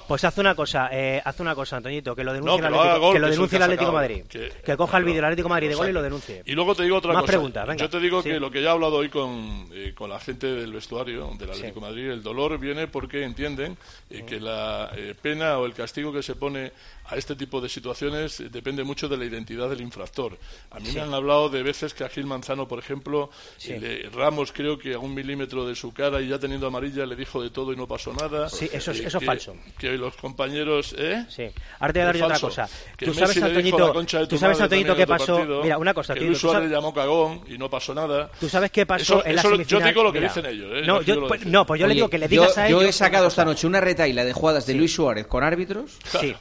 cosa, Antoñito, que lo denuncie el Atlético de Madrid. Que coja el vídeo del Atlético de Madrid de Gol y lo denuncie. Y luego te digo otra cosa. Más preguntas, venga. Yo te digo que lo que ya he hablado hoy con la gente del vestuario del Atlético de Madrid, el dolor viene porque entienden que la la pena o el castigo que se pone a este tipo de situaciones depende mucho de la identidad del infractor. A mí me han hablado de veces que a Gil Manzano, por ejemplo, Ramos creo que a 1 milímetro de su cara y ya teniendo amarilla le dijo de todo y no pasó nada. Sí, eso es falso. Que los compañeros... Sí. Ahora te voy a dar otra cosa. ¿Tú sabes, Antoñito, qué pasó? Partido, mira, una cosa. Que Luis Suárez le llamó cagón y no pasó nada. ¿Tú sabes qué pasó en la semifinal? Yo digo lo que dicen ellos. Pues yo le digo que le digas a ellos... Yo he sacado esta noche una retahíla de jugadas de Luis Suárez con árbitros...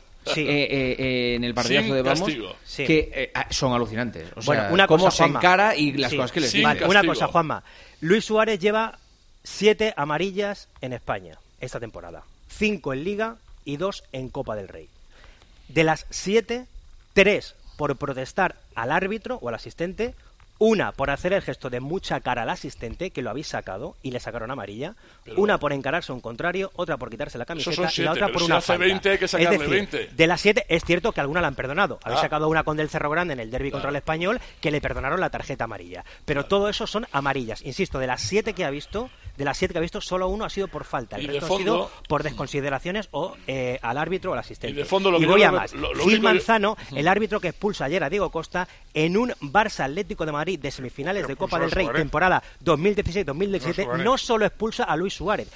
en el partidazo de Vamos que son alucinantes. O sea, una cosa, cómo se encara y las cosas que les dicen. Una cosa, Juanma. Luis Suárez lleva 7 amarillas en España esta temporada. 5 en Liga y 2 en Copa del Rey. De las 7, 3 por protestar al árbitro o al asistente, una por hacer el gesto de mucha cara al asistente, que lo habéis sacado y le sacaron amarilla, una por encararse a un contrario, otra por quitarse la camiseta y la otra por una falta. 20 hay que sacarle, es decir, 20. De las 7 es cierto que alguna la han perdonado. Habéis sacado una con del Cerro Grande en el derbi contra el Español, que le perdonaron la tarjeta amarilla. Pero todo eso son amarillas. Insisto, de las 7 que ha visto, solo uno ha sido por falta. El resto ha sido por desconsideraciones o al árbitro o al asistente. Y de fondo lo y voy a más. Gil Manzano, el árbitro que expulsa ayer a Diego Costa en un Barça Atlético de Madrid de semifinales de Copa del Rey, temporada 2016-2017, no solo expulsa a Luis Suárez,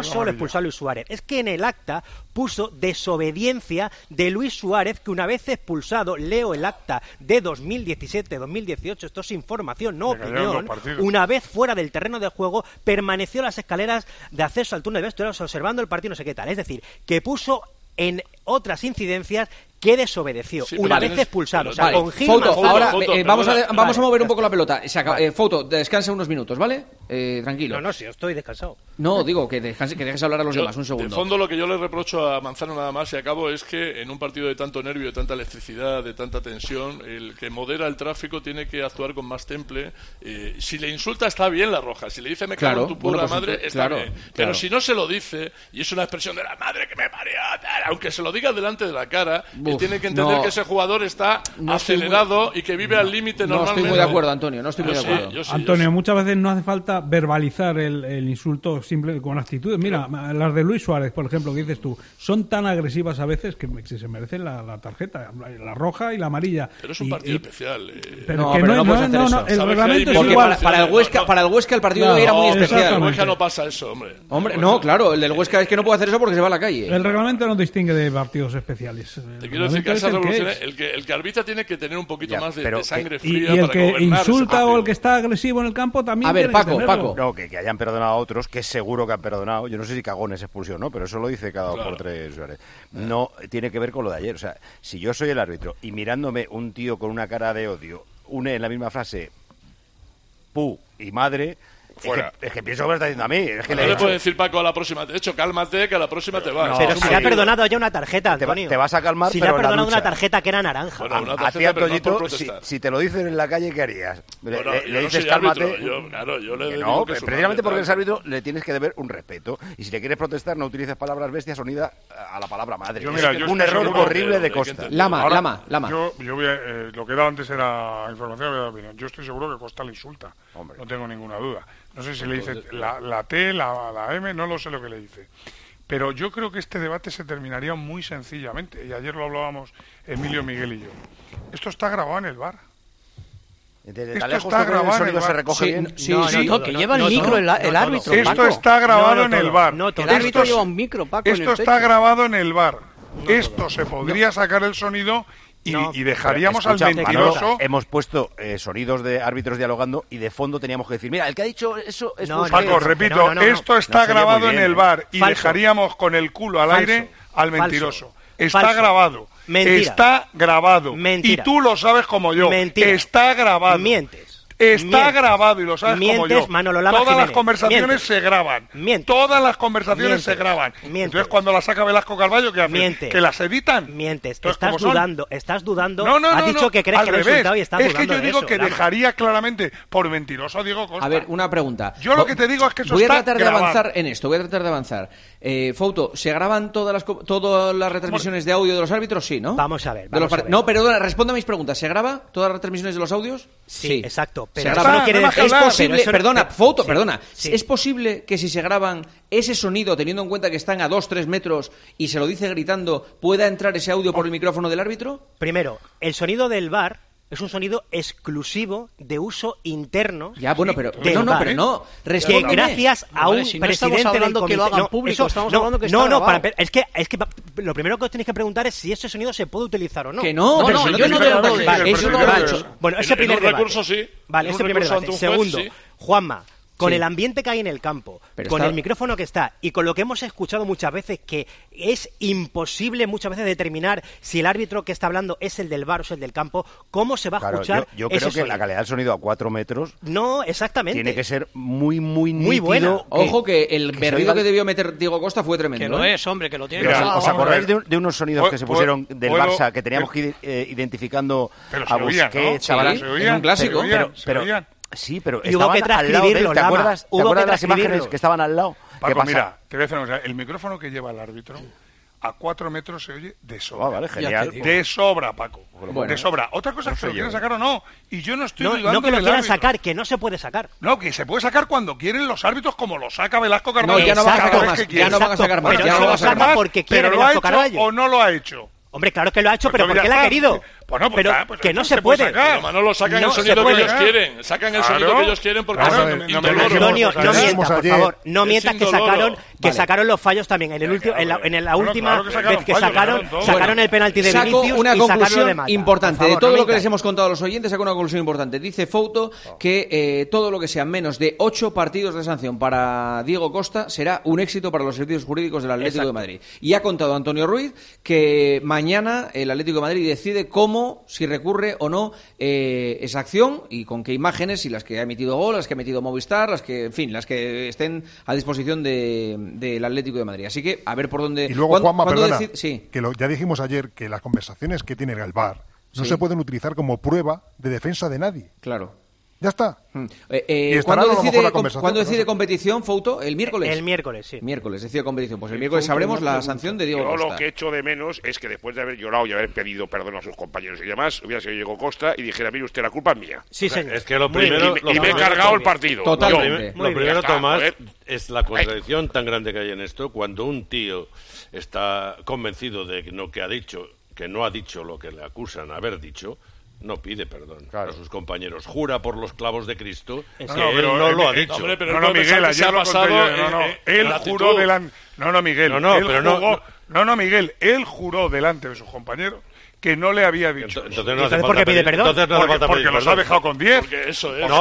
es que en el acta puso desobediencia de Luis Suárez, que una vez expulsado, leo el acta de 2017-2018, esto es información, no opinión, una vez fuera del terreno de juego, permaneció en las escaleras de acceso al túnel de vestuarios observando el partido, no sé qué tal, es decir, que puso en otras incidencias que desobedeció una vez expulsado. O sea, con Gil ahora vamos a mover un poco la pelota. Foto, descansa unos minutos, ¿vale? Tranquilo. No, si yo estoy descansado. No, digo que dejes hablar a los demás, un segundo. De fondo, lo que yo le reprocho a Manzano nada más y acabo es que en un partido de tanto nervio, de tanta electricidad, de tanta tensión, el que modera el tráfico tiene que actuar con más temple. Si le insulta está bien la roja, si le dice me cago en tu puta madre está bien. Pero si no se lo dice y es una expresión de la madre que me parió, aunque se lo diga delante de la cara, él tiene que entender que ese jugador está acelerado y que vive al límite normalmente. No estoy muy de acuerdo, Antonio, Antonio, muchas veces no hace falta verbalizar el insulto simple con actitudes. Mira, las de Luis Suárez, por ejemplo, que dices tú, son tan agresivas a veces que se merecen la tarjeta, la roja y la amarilla. Pero es un partido especial. Pero no puedes hacer eso. El reglamento es igual. Para el Huesca el partido era muy especial. El Huesca no pasa eso, hombre. No, claro, el del Huesca es que no puede hacer eso porque se va a la calle. El reglamento no distingue de partidos especiales. Te quiero decir que el que arbitra tiene que tener un poquito más de sangre fría. Y el que insulta o el que está agresivo en el campo también. A ver, Paco. No, que hayan perdonado a otros, que seguro que han perdonado. Yo no sé si cagón es expulsión, ¿no? Pero eso lo dice cada 2 por 3. No tiene que ver con lo de ayer. O sea, si yo soy el árbitro y mirándome un tío con una cara de odio une en la misma frase pu y madre. Es que pienso que me está diciendo a mí. Es que no le puedo decir, Paco, a la próxima. De hecho, cálmate, que a la próxima te vas. Pero si le ha perdonado ya una tarjeta, Antonio. Te vas a calmar, si pero le ha perdonado una tarjeta que era naranja. Bueno, a ti, Antoñito, si te lo dicen en la calle, ¿qué harías? Le dices cálmate. Yo le no, precisamente porque eres árbitro le tienes que deber un respeto. Y si le quieres protestar, no utilices palabras bestias unidas a la palabra madre. Un error horrible de Costa. Lama. Yo voy lo que era antes era información. Yo estoy seguro que Costa le insulta. No tengo ninguna duda. No sé si le dice la T, la M, no lo sé lo que le dice. Pero yo creo que este debate se terminaría muy sencillamente. Y ayer lo hablábamos Emilio, Miguel y yo. Esto está grabado en el bar. Esto está grabado en el bar. No, que lleva el micro el árbitro. Esto está grabado en el bar. El árbitro lleva un micro, Paco. Esto está grabado en el bar. Esto se podría sacar el sonido. Y dejaríamos al mentiroso. Manolo, hemos puesto sonidos de árbitros dialogando y de fondo teníamos que decir, mira, el que ha dicho eso es Paco, repito, esto está grabado en el bar y dejaríamos con el culo al aire al mentiroso. Está grabado. Mentira. Está grabado. Mentira. Y tú lo sabes como yo. Mentira. Está grabado. Mientes. Está grabado y lo sabes como yo. Manolo Lama Todas Jiménez. las conversaciones se graban. Todas las conversaciones se graban. Entonces cuando las saca Velasco Carballo, ¿qué hacen? ¿Que las editan? Mientes. Estás dudando. No. Has dicho que crees que lo he insultado y estás dudando. Es que yo digo que dejaría claramente por mentiroso a Diego Costa. A ver, una pregunta. Yo lo que te digo es que eso está grabado. Voy a tratar de avanzar. Fouto, ¿se graban todas las retransmisiones de audio de los árbitros? Sí, ¿no? Vamos a ver. No, perdona, responde a mis preguntas. ¿Se graba todas las retransmisiones de los audios? Sí, exacto. pero eso no quiere decir... Es posible, perdona, ¿es posible que si se graban ese sonido, teniendo en cuenta que están a 2-3 metros y se lo dice gritando, pueda entrar ese audio por el micrófono del árbitro? Primero, el sonido del VAR es un sonido exclusivo de uso interno. Ya, bueno, pero no. Que gracias a un presidente del comité... que lo hagan público, estamos hablando que está grabado. Es que lo primero que os tenéis que preguntar es si ese sonido se puede utilizar o no. Que no, yo no te lo digo. Bueno, ese primer debate. Recurso sí. Vale, ese primer debate. Segundo, Juanma, con el ambiente que hay en el campo, con el micrófono que está y con lo que hemos escuchado muchas veces, que es imposible muchas veces determinar si el árbitro que está hablando es el del VAR o es el del campo, ¿cómo se va a escuchar? Yo creo que la calidad del sonido a 4 metros no, exactamente. Tiene que ser muy buena. Ojo que el berrido que debió meter Diego Costa fue tremendo. Que lo es, hombre, que lo tiene. ¿Os acordáis de unos sonidos que se pusieron del Barça que teníamos que ir identificando a Busquets? En un clásico. Pero sí, pero y hubo que transcribirlo, ¿te acuerdas de las imágenes que estaban al lado? Paco, mira, te voy a decir una cosa. El micrófono que lleva el árbitro a 4 metros se oye de sobra. Vale, genial. De sobra, Paco. Bueno, de sobra. Otra cosa es que lo quieran sacar o no. Y yo no estoy dudando no que lo del quieran árbitro. sacar, que no se puede sacar. No, que se puede sacar cuando quieren los árbitros, como lo saca Velasco Carballo. No, ya no van a sacar más. Ya no van a sacar más. Pero no lo saca porque quiere Velasco Carballo. ¿O no lo ha hecho? Hombre, claro que lo ha hecho, pero porque él ha querido. Bueno, pero que no se puede. Pero Manolo, sacan el sonido que ellos quieren. Sacan el sonido que ellos quieren porque Antonio, no mientas, por favor. No mientas que sacaron los fallos también. En la última vez que sacaron el penalti de Vinicius saco una y conclusión sacaron de Mata. importante. De todo lo que les hemos contado a los oyentes, saco una conclusión importante. Dice Fouto que todo lo que sean menos de 8 partidos de sanción para Diego Costa será un éxito para los servicios jurídicos del Atlético de Madrid. Y ha contado Antonio Ruiz que mañana el Atlético de Madrid decide si recurre o no esa acción y con qué imágenes, si las que ha emitido Gol, las que ha emitido Movistar, las que estén a disposición del Atlético de Madrid. Así que a ver por dónde... Y luego, Juanma, perdona, ya dijimos ayer que las conversaciones que tiene el VAR no se pueden utilizar como prueba de defensa de nadie. Claro. Ya está. ¿Cuándo decide competición, Fouto? ¿El miércoles? El miércoles, sí. Miércoles decide competición. Pues el miércoles sabremos la sanción de Diego Costa. Yo lo que echo de menos es que después de haber llorado y haber pedido perdón a sus compañeros y demás, hubiera sido Diego Costa y dijera, mire usted, la culpa es mía. Sí, señor. Es que lo primero... Y me he cargado el partido. Totalmente. Lo primero, Tomás, es la contradicción tan grande que hay en esto. Cuando un tío está convencido de que no ha dicho lo que le acusan haber dicho, no pide perdón a sus compañeros. Jura por los clavos de Cristo que él no lo ha dicho. Hombre, pero Miguel, ayer lo conté yo. Él juró delante... Miguel, él juró delante de sus compañeros que no le había dicho. Entonces ¿por qué pide perdón? Porque los ha dejado con 10. Porque eso es.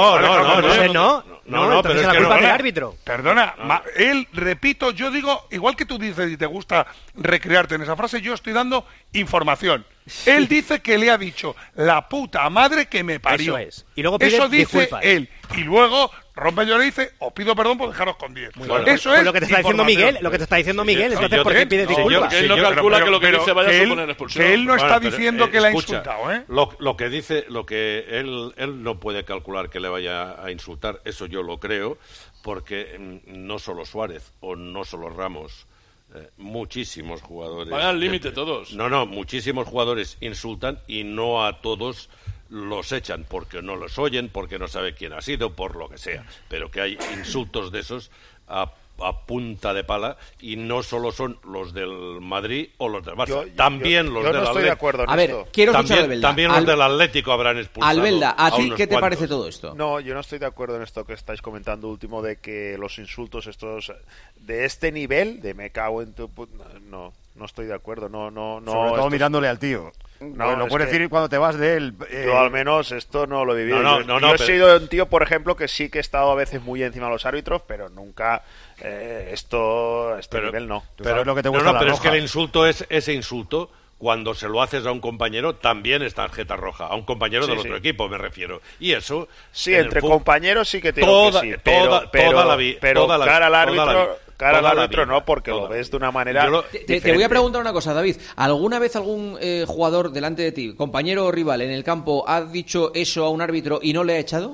No, pero es la culpa del árbitro. Perdona, él, repito, yo digo, igual que tú dices y te gusta recrearte en esa frase, yo estoy dando información. Él dice que le ha dicho la puta madre que me parió. Eso es. Y luego pide eso dice disculpas. Él. Y luego rompe y dice, os pido perdón por dejaros con 10. Eso es lo que te está diciendo Miguel. Entonces, ¿por qué pide disculpas? Él no calcula que lo que dice vaya a suponer expulsión. Que él no está diciendo que le ha insultado, ¿eh? Lo que él no puede calcular que le vaya a insultar, eso yo lo creo, porque no solo Suárez o no solo Ramos, muchísimos jugadores... Van al límite todos. No, muchísimos jugadores insultan y no a todos los echan porque no los oyen, porque no sabe quién ha sido, por lo que sea. Pero que hay insultos de esos a punta de pala y no solo son los del Madrid o los del Barça, también los del Atlético. Estoy de acuerdo en esto. Ver, quiero escuchar a Albelda. También los del Atlético habrán expulsado. Albelda, ¿a ti qué te parece todo esto? No, yo no estoy de acuerdo en esto que estáis comentando último de que los insultos estos de este nivel, de me cago en tu... No estoy de acuerdo. No. Sobre todo mirándole al tío. No, lo puedes decir cuando te vas de él. Yo al menos esto no lo he vivido. Yo he sido un tío, por ejemplo, que sí que he estado a veces muy encima de los árbitros, pero nunca este nivel no. Pero lo que te gusta pero es que el insulto es ese insulto. Cuando se lo haces a un compañero, también es tarjeta roja. A un compañero del otro equipo, me refiero. Y eso... Sí, entre compañeros sí que tengo que sí. Pero cara al árbitro no, porque lo ves de una manera... Te voy a preguntar una cosa, David. ¿Alguna vez algún jugador delante de ti, compañero o rival en el campo, ha dicho eso a un árbitro y no le ha echado?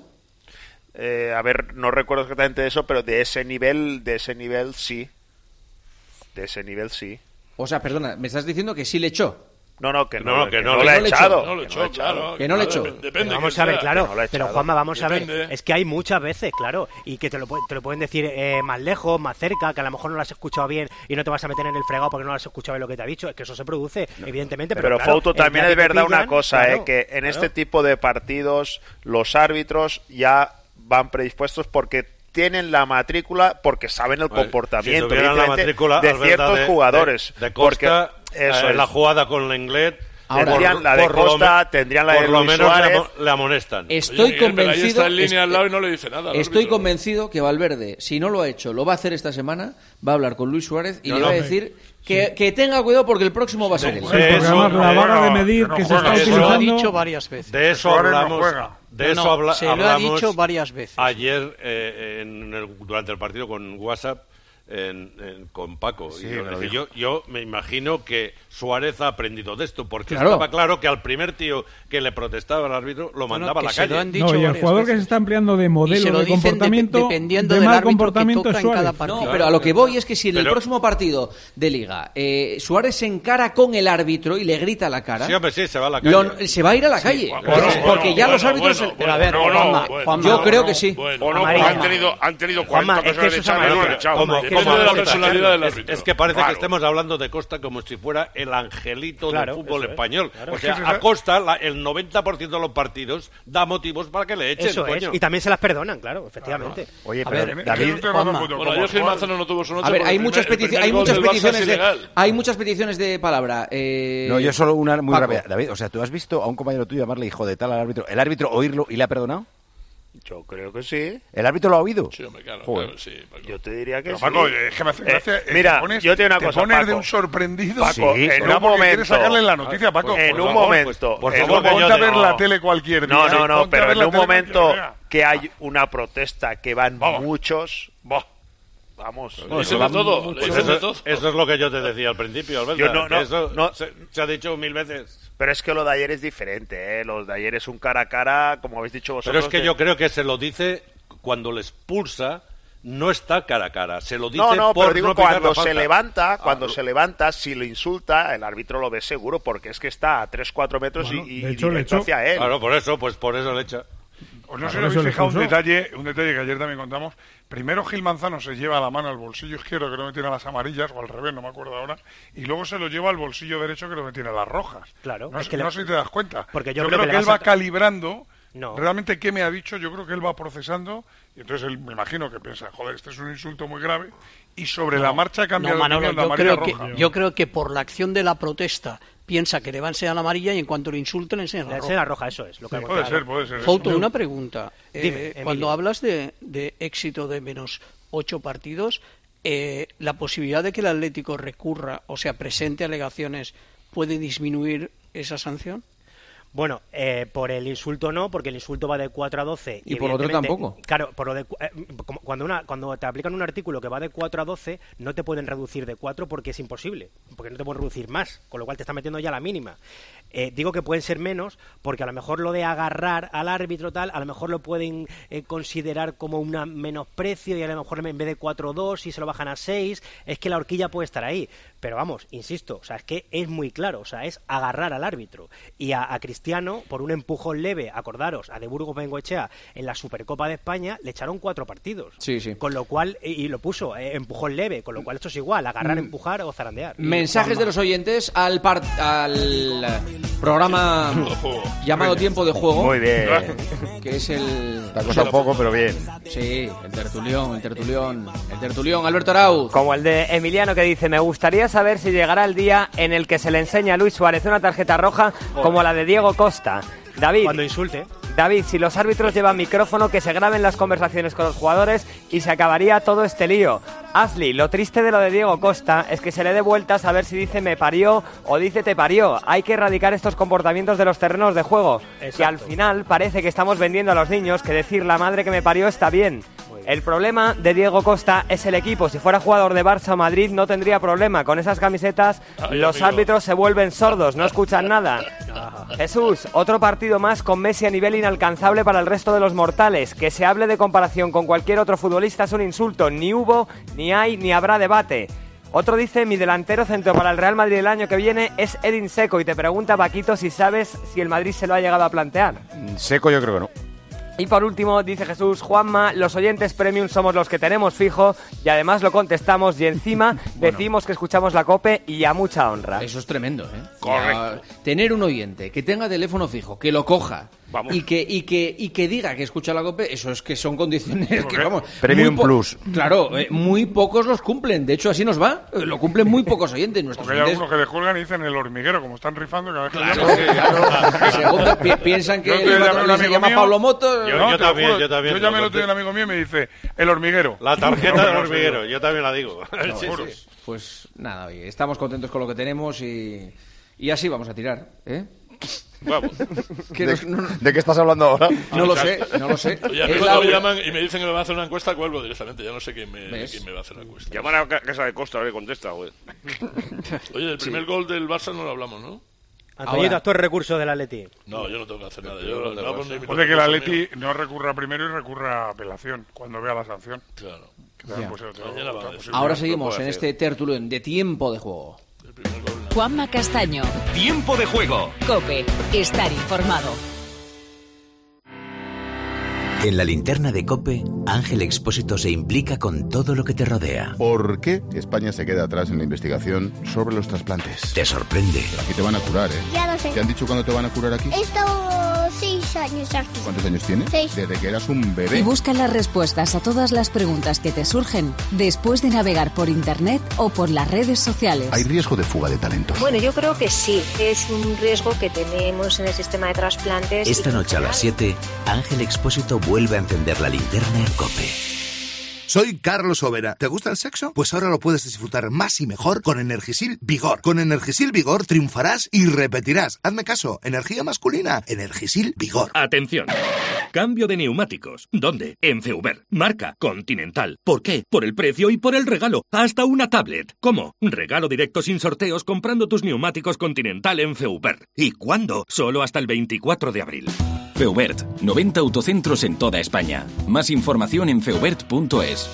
A ver, no recuerdo exactamente eso, pero de ese nivel sí. De ese nivel sí. O sea, perdona, me estás diciendo que sí le echó. Que no lo ha echado. Que no lo ha hecho. Depende. Vamos a ver, claro. No Pero Juanma, vamos a ver. Es que hay muchas veces, claro. Y que te lo pueden decir más lejos, más cerca, que a lo mejor no lo has escuchado bien y no te vas a meter en el fregado porque no lo has escuchado bien lo que te ha dicho. Es que eso se produce, evidentemente. Pero claro, Fouto, también es verdad una cosa, que en este tipo de partidos los árbitros ya van predispuestos porque tienen la matrícula, porque saben el comportamiento si la matrícula, de ciertos jugadores. De Costa, porque eso la jugada con la Inglés. Tendrían la de Costa, tendrían la de Luis Suárez. Le amonestan. Estoy convencido. Ahí está en línea al lado y no le dice nada. Estoy convencido que Valverde, si no lo ha hecho, lo va a hacer esta semana, va a hablar con Luis Suárez y le va a decir que tenga cuidado porque el próximo va a ser él. Porque además la vara de medir que se está utilizando... Lo ha dicho varias veces. De eso hablamos. Se lo ha dicho varias veces. Ayer, durante el partido con WhatsApp, con Paco. Sí, yo me imagino que Suárez ha aprendido de esto, porque estaba claro que al primer tío que le protestaba al árbitro lo mandaba a la calle. Y el jugador que se está empleando de modelo de comportamiento, de mal comportamiento es Suárez. No, pero a lo que voy es que si en el próximo partido de Liga Suárez se encara con el árbitro y le grita a la cara, sí, se va a la calle. Se va a ir a la calle. Porque ya los árbitros... Pero a ver, Juanma, yo creo que sí. Han tenido 40 personas echadas. De la personalidad del árbitro. Es que parece que estemos hablando de Costa como si fuera el angelito del fútbol español. O sea, a Costa el 90% de los partidos da motivos para que le echen. Eso es. Y también se las perdonan, claro, efectivamente. Oye, pero David... Yo Gil Manzano no tuvo su noche. A ver, hay muchas peticiones de palabra. No, yo solo una muy rápida. David, o sea, ¿tú has visto a un compañero tuyo llamarle hijo de tal al árbitro? ¿El árbitro oírlo y le ha perdonado? Yo creo que sí. ¿El árbitro lo ha oído? Sí, hombre, claro, sí, Paco. Yo te diría que pero, sí. Paco, es que me hace gracia. Mira, yo tengo una cosa, Paco. Paco. De un sorprendido. Paco, en un momento. Quieres sacarle la noticia, Paco. En un momento. Por favor, ponte a ver la tele cualquier día. No, pero en un momento que hay una protesta que van muchos... Vamos. Eso es lo que yo te decía al principio, Alberto. Se ha dicho 1000 veces. Pero es que lo de ayer es diferente, Los de ayer es un cara a cara, como habéis dicho vosotros. Pero es que yo creo que se lo dice cuando le expulsa, no está cara a cara. Se lo dice pero digo, cuando se levanta, si lo insulta, el árbitro lo ve seguro, porque es que está a 3-4 metros y directo hacia él. Claro, por eso le echa. Os no sé si os habéis fijado un detalle que ayer también contamos. Primero Gil Manzano se lleva la mano al bolsillo izquierdo que no me tiene las amarillas, o al revés, no me acuerdo ahora, y luego se lo lleva al bolsillo derecho que no me tiene las rojas. Claro. No sé si te das cuenta. Porque yo creo que él va calibrando realmente qué me ha dicho, yo creo que él va procesando, y entonces él me imagino que piensa, joder, este es un insulto muy grave, y sobre la marcha cambia de opinión, la amarilla roja. Yo creo que por la acción de la protesta piensa que le va a enseñar la amarilla y en cuanto le insulte le enseña la roja. Le enseña la roja, eso es. Lo que puede ser. Fouto, una pregunta. Dime, cuando hablas de éxito de menos 8 partidos, la posibilidad de que el Atlético recurra, o sea, presente alegaciones, ¿puede disminuir esa sanción? Bueno, por el insulto no, porque el insulto va de 4 a 12. Y por otro tampoco. Claro, por lo de, cuando te aplican un artículo que va de 4 a 12, no te pueden reducir de 4 porque es imposible, porque no te pueden reducir más, con lo cual te está metiendo ya la mínima. Digo que pueden ser menos, porque a lo mejor lo de agarrar al árbitro tal, a lo mejor lo pueden considerar como un menosprecio y a lo mejor en vez de 4-2, si se lo bajan a 6, es que la horquilla puede estar ahí. Pero vamos, insisto, o sea, es que es muy claro, o sea, es agarrar al árbitro. Y a Cristiano, por un empujón leve, acordaros, a De Burgos Bengoechea en la Supercopa de España le echaron 4 partidos. Sí. Con lo cual, y lo puso, empujón leve, con lo cual esto es igual, agarrar, empujar o zarandear. Mensajes de los oyentes al programa llamado Tiempo de Juego. Muy bien. Que es el... Te ha costado poco, pero bien. Sí, el tertulión, Alberto Arauz. Como el de Emiliano que dice, me gustaría saber si llegará el día en el que se le enseña a Luis Suárez una tarjeta roja como la de Diego Costa. David. Cuando insulte. David, si los árbitros llevan micrófono, que se graben las conversaciones con los jugadores y se acabaría todo este lío. Ashley, lo triste de lo de Diego Costa es que se le dé vueltas a ver si dice me parió o dice te parió. Hay que erradicar estos comportamientos de los terrenos de juego. Exacto. Que al final parece que estamos vendiendo a los niños que decir la madre que me parió está bien. El problema de Diego Costa es el equipo. Si fuera jugador de Barça o Madrid no tendría problema. Con esas camisetas los árbitros se vuelven sordos, no escuchan nada. Jesús, otro partido más con Messi a nivel inalcanzable para el resto de los mortales. Que se hable de comparación con cualquier otro futbolista es un insulto. Ni hubo, ni hay, ni habrá debate. Otro dice, mi delantero centro para el Real Madrid el año que viene es Edin Dzeko, y te pregunta, Paquito, si sabes si el Madrid se lo ha llegado a plantear. Dzeko yo creo que no. Y por último, dice Jesús, Juanma, los oyentes premium somos los que tenemos fijo y además lo contestamos y encima decimos que escuchamos la COPE y a mucha honra. Eso es tremendo, ¿eh? Correcto. Tener un oyente que tenga teléfono fijo, que lo coja y que diga que escucha la COPE, eso es que son condiciones que, vamos... Premium Plus. Claro, muy pocos los cumplen. De hecho, así nos va. Lo cumplen muy pocos oyentes. Porque hay algunos que descuelgan y dicen el hormiguero, como están rifando cada vez que claro. Piensan que se llama Pablo Motos. Yo también. Yo llamé el otro día a un amigo mío y me dice, el hormiguero. La tarjeta del hormiguero, yo también la digo. Sí. Pues nada, oye, estamos contentos con lo que tenemos y así vamos a tirar, ¿eh? Vamos. ¿De qué estás hablando ahora? No lo sé. Oye, a mí cuando me llaman y me dicen que me van a hacer una encuesta, cuelgo directamente. Ya no sé quién me va a hacer la encuesta. Llamar a Casa de Costa, a ver, contesta, güey. Oye, el primer gol del Barça no lo hablamos, ¿no? Antoñito, actúa el recurso del Atleti. No, yo no tengo que hacer nada. Puede que el Atleti no recurra primero y recurra a apelación cuando vea la sanción. Claro. Ahora seguimos en este tertulio de tiempo de juego. Juanma Castaño. Tiempo de juego. COPE. Estar informado. En la linterna de COPE, Ángel Expósito se implica con todo lo que te rodea. ¿Por qué España se queda atrás en la investigación sobre los trasplantes? Te sorprende. Aquí te van a curar, ¿eh? Ya lo sé. ¿Te han dicho cuándo te van a curar aquí? He estado 6 años aquí. ¿Cuántos años tienes? 6. Desde que eras un bebé. Y busca las respuestas a todas las preguntas que te surgen después de navegar por internet o por las redes sociales. ¿Hay riesgo de fuga de talentos? Bueno, yo creo que sí. Es un riesgo que tenemos en el sistema de trasplantes. Esta noche a las 7, Ángel Expósito vuelve a encender la linterna en COPE. Soy Carlos Overa. ¿Te gusta el sexo? Pues ahora lo puedes disfrutar más y mejor con Energisil Vigor. Con Energisil Vigor triunfarás y repetirás. Hazme caso, energía masculina, Energisil Vigor. Atención. Cambio de neumáticos. ¿Dónde? En Feuber. Marca Continental. ¿Por qué? Por el precio y por el regalo. Hasta una tablet. ¿Cómo? Regalo directo sin sorteos comprando tus neumáticos Continental en Feuber. ¿Y cuándo? Solo hasta el 24 de abril. Feubert, 90 autocentros en toda España. Más información en feubert.es.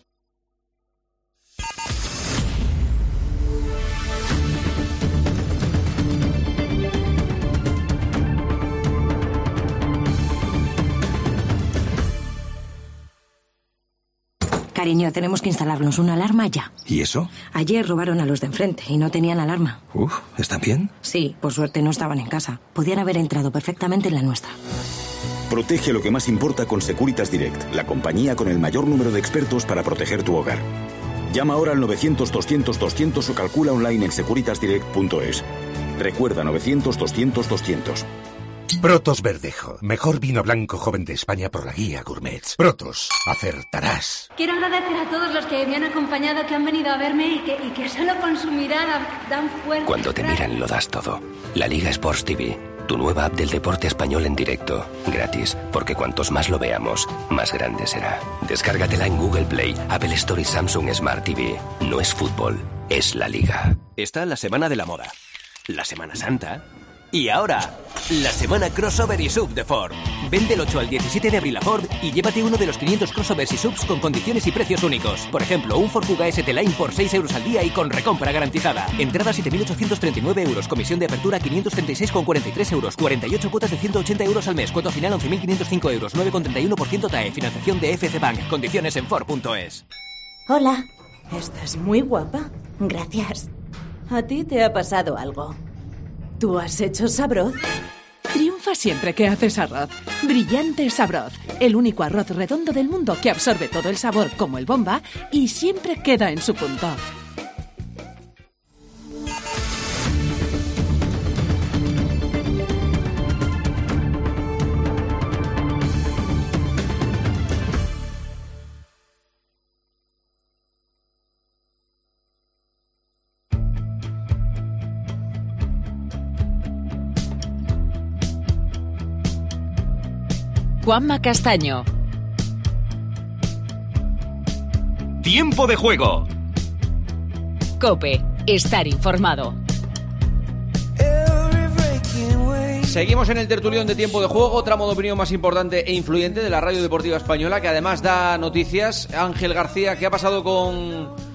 Cariño, tenemos que instalarnos una alarma ya. ¿Y eso? Ayer robaron a los de enfrente y no tenían alarma. ¿Están bien? Sí, por suerte no estaban en casa. Podían haber entrado perfectamente en la nuestra. Protege lo que más importa con Securitas Direct, la compañía con el mayor número de expertos para proteger tu hogar. Llama ahora al 900-200-200 o calcula online en securitasdirect.es. Recuerda 900-200-200. Protos Verdejo, mejor vino blanco joven de España por la guía Gourmets. Protos, acertarás. Quiero agradecer a todos los que me han acompañado, que han venido a verme y que solo con su mirada dan fuerza. Cuando te miran lo das todo. La Liga Sports TV, tu nueva app del deporte español en directo. Gratis, porque cuantos más lo veamos, más grande será. Descárgatela en Google Play, Apple Store y Samsung Smart TV. No es fútbol, es la Liga. Está la Semana de la Moda, la Semana Santa... Y ahora, la semana crossover y sub de Ford. Ven del 8 al 17 de abril a Ford y llévate uno de los 500 crossovers y subs con condiciones y precios únicos. Por ejemplo, un Ford Kuga ST Line por 6 euros al día y con recompra garantizada. Entrada 7.839 euros, comisión de apertura 536,43 euros, 48 cuotas de 180 euros al mes, cuota final 11.505 euros, 9,31% TAE, financiación de FC Bank, condiciones en Ford.es. Hola, estás muy guapa. Gracias. ¿A ti te ha pasado algo? ¿Tú has hecho Sabroz? Triunfa siempre que haces arroz. Brillante Sabroz, el único arroz redondo del mundo que absorbe todo el sabor como el Bomba y siempre queda en su punto. Juanma Castaño. Tiempo de juego. COPE. Estar informado. Seguimos en el tertulión de Tiempo de Juego, tramo de opinión más importante e influyente de la radio deportiva española, que además da noticias. Ángel García, ¿qué ha pasado con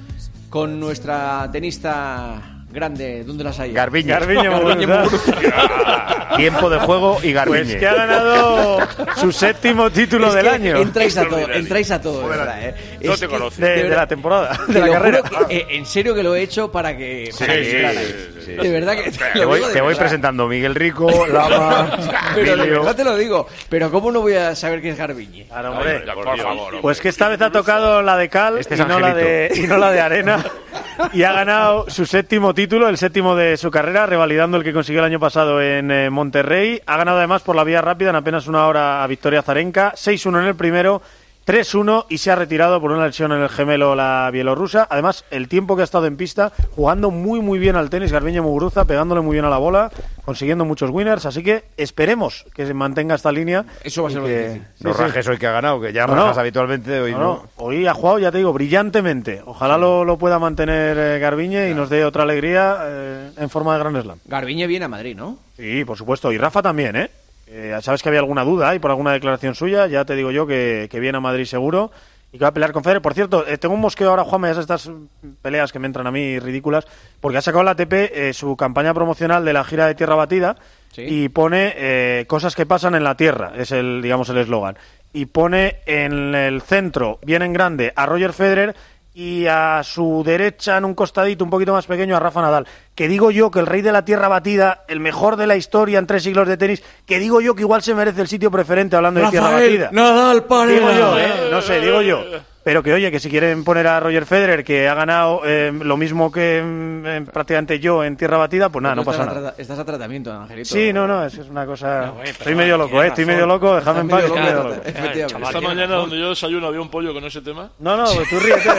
con nuestra tenista grande, ¿dónde las hay? Garbiñe Muguruza. Tiempo de juego y Garbiñe. Pues que ha ganado su 7º título del año. Entráis a todo. No te conoces. De la temporada, de la carrera. En serio que lo he hecho para que... Sí. De verdad que... Te voy presentando Miguel Rico, Lama... Pero de verdad te lo digo. Pero ¿cómo no voy a saber qué es Garbiñe? Claro, hombre. Por favor. Pues que esta vez ha tocado la de cal y no la de arena. Y ha ganado su 7º título, el 7º de su carrera, revalidando el que consiguió el año pasado en Monterrey. Ha ganado además por la vía rápida en apenas una hora a Victoria Azarenka, 6-1 en el primero, 3-1 y se ha retirado por una lesión en el gemelo la bielorrusa. Además, el tiempo que ha estado en pista, jugando muy bien al tenis, Garbiñe Muguruza, pegándole muy bien a la bola, consiguiendo muchos winners, así que esperemos que se mantenga esta línea. Eso va a ser que no rajes hoy que ha ganado, que ya rajas habitualmente, hoy no. Hoy ha jugado, ya te digo, brillantemente. Ojalá lo pueda mantener Garbiñe y nos dé otra alegría en forma de Grand Slam. Garbiñe viene a Madrid, ¿no? Sí, por supuesto, y Rafa también, ¿eh? Sabes que había alguna duda y por alguna declaración suya, ya te digo yo que viene a Madrid seguro y que va a pelear con Federer. Por cierto, tengo un mosqueo ahora, Juanma, ya estas peleas que me entran a mí ridículas, porque ha sacado la ATP su campaña promocional de la gira de Tierra Batida. ¿Sí? Y pone cosas que pasan en la tierra, es el eslogan. Y pone en el centro, bien en grande, a Roger Federer y a su derecha, en un costadito un poquito más pequeño, a Rafa Nadal. Que digo yo que el rey de la tierra batida, el mejor de la historia en 3 siglos de tenis, que digo yo que igual se merece el sitio preferente hablando de tierra batida. Nadal, digo yo, no sé, digo yo. Pero que, oye, que si quieren poner a Roger Federer, que ha ganado lo mismo que prácticamente yo en tierra batida, pues nada, no pasa nada. Estás a tratamiento, Angelito. Sí, no, es una cosa... Estoy medio loco, estoy medio loco, déjame en paz, estoy medio loco. Esta mañana donde yo desayuno había un pollo con ese tema. No, pues tú ríete.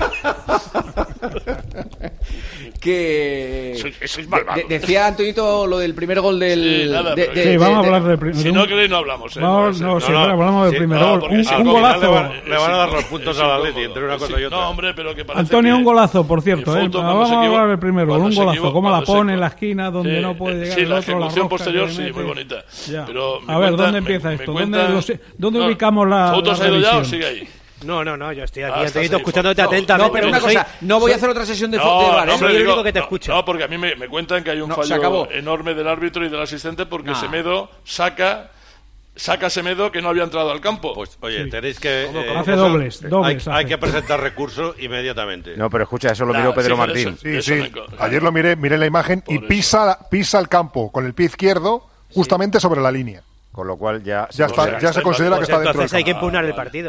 Que... Eso es malvado. Decía Antonito lo del primer gol del... Sí, vamos a hablar del primer gol. Si no queréis no hablamos. Hablamos del primer gol. Un golazo. Le van a dar los puntos al Atleti entre una cosa y otra. No, hombre, pero que parece Antonio, un golazo, por cierto. Vamos a hablar del primer gol. Un golazo. Cómo la pone en la esquina donde no puede llegar el otro. Sí, la ejecución posterior, sí, muy bonita. A ver, ¿dónde empieza esto? ¿Dónde ubicamos la ¿Fotos ha ido ya o sigue ahí? No, yo estoy aquí, Antonito, escuchándote atentamente. No, pero una cosa, no voy a hacer otra sesión de VAR, soy el único que te escucha. No, porque a mí me cuentan que hay un fallo enorme del árbitro y del asistente porque Semedo saca Semedo que no había entrado al campo. Pues, oye, tenéis que... hace dobles. Hay que presentar recurso inmediatamente. No, pero escucha, eso lo miró Pedro Martín. Sí. Ayer lo miré la imagen y pisa el campo con el pie izquierdo justamente sobre la línea. Con lo cual ya se considera que está dentro. Entonces hay que impugnar el partido.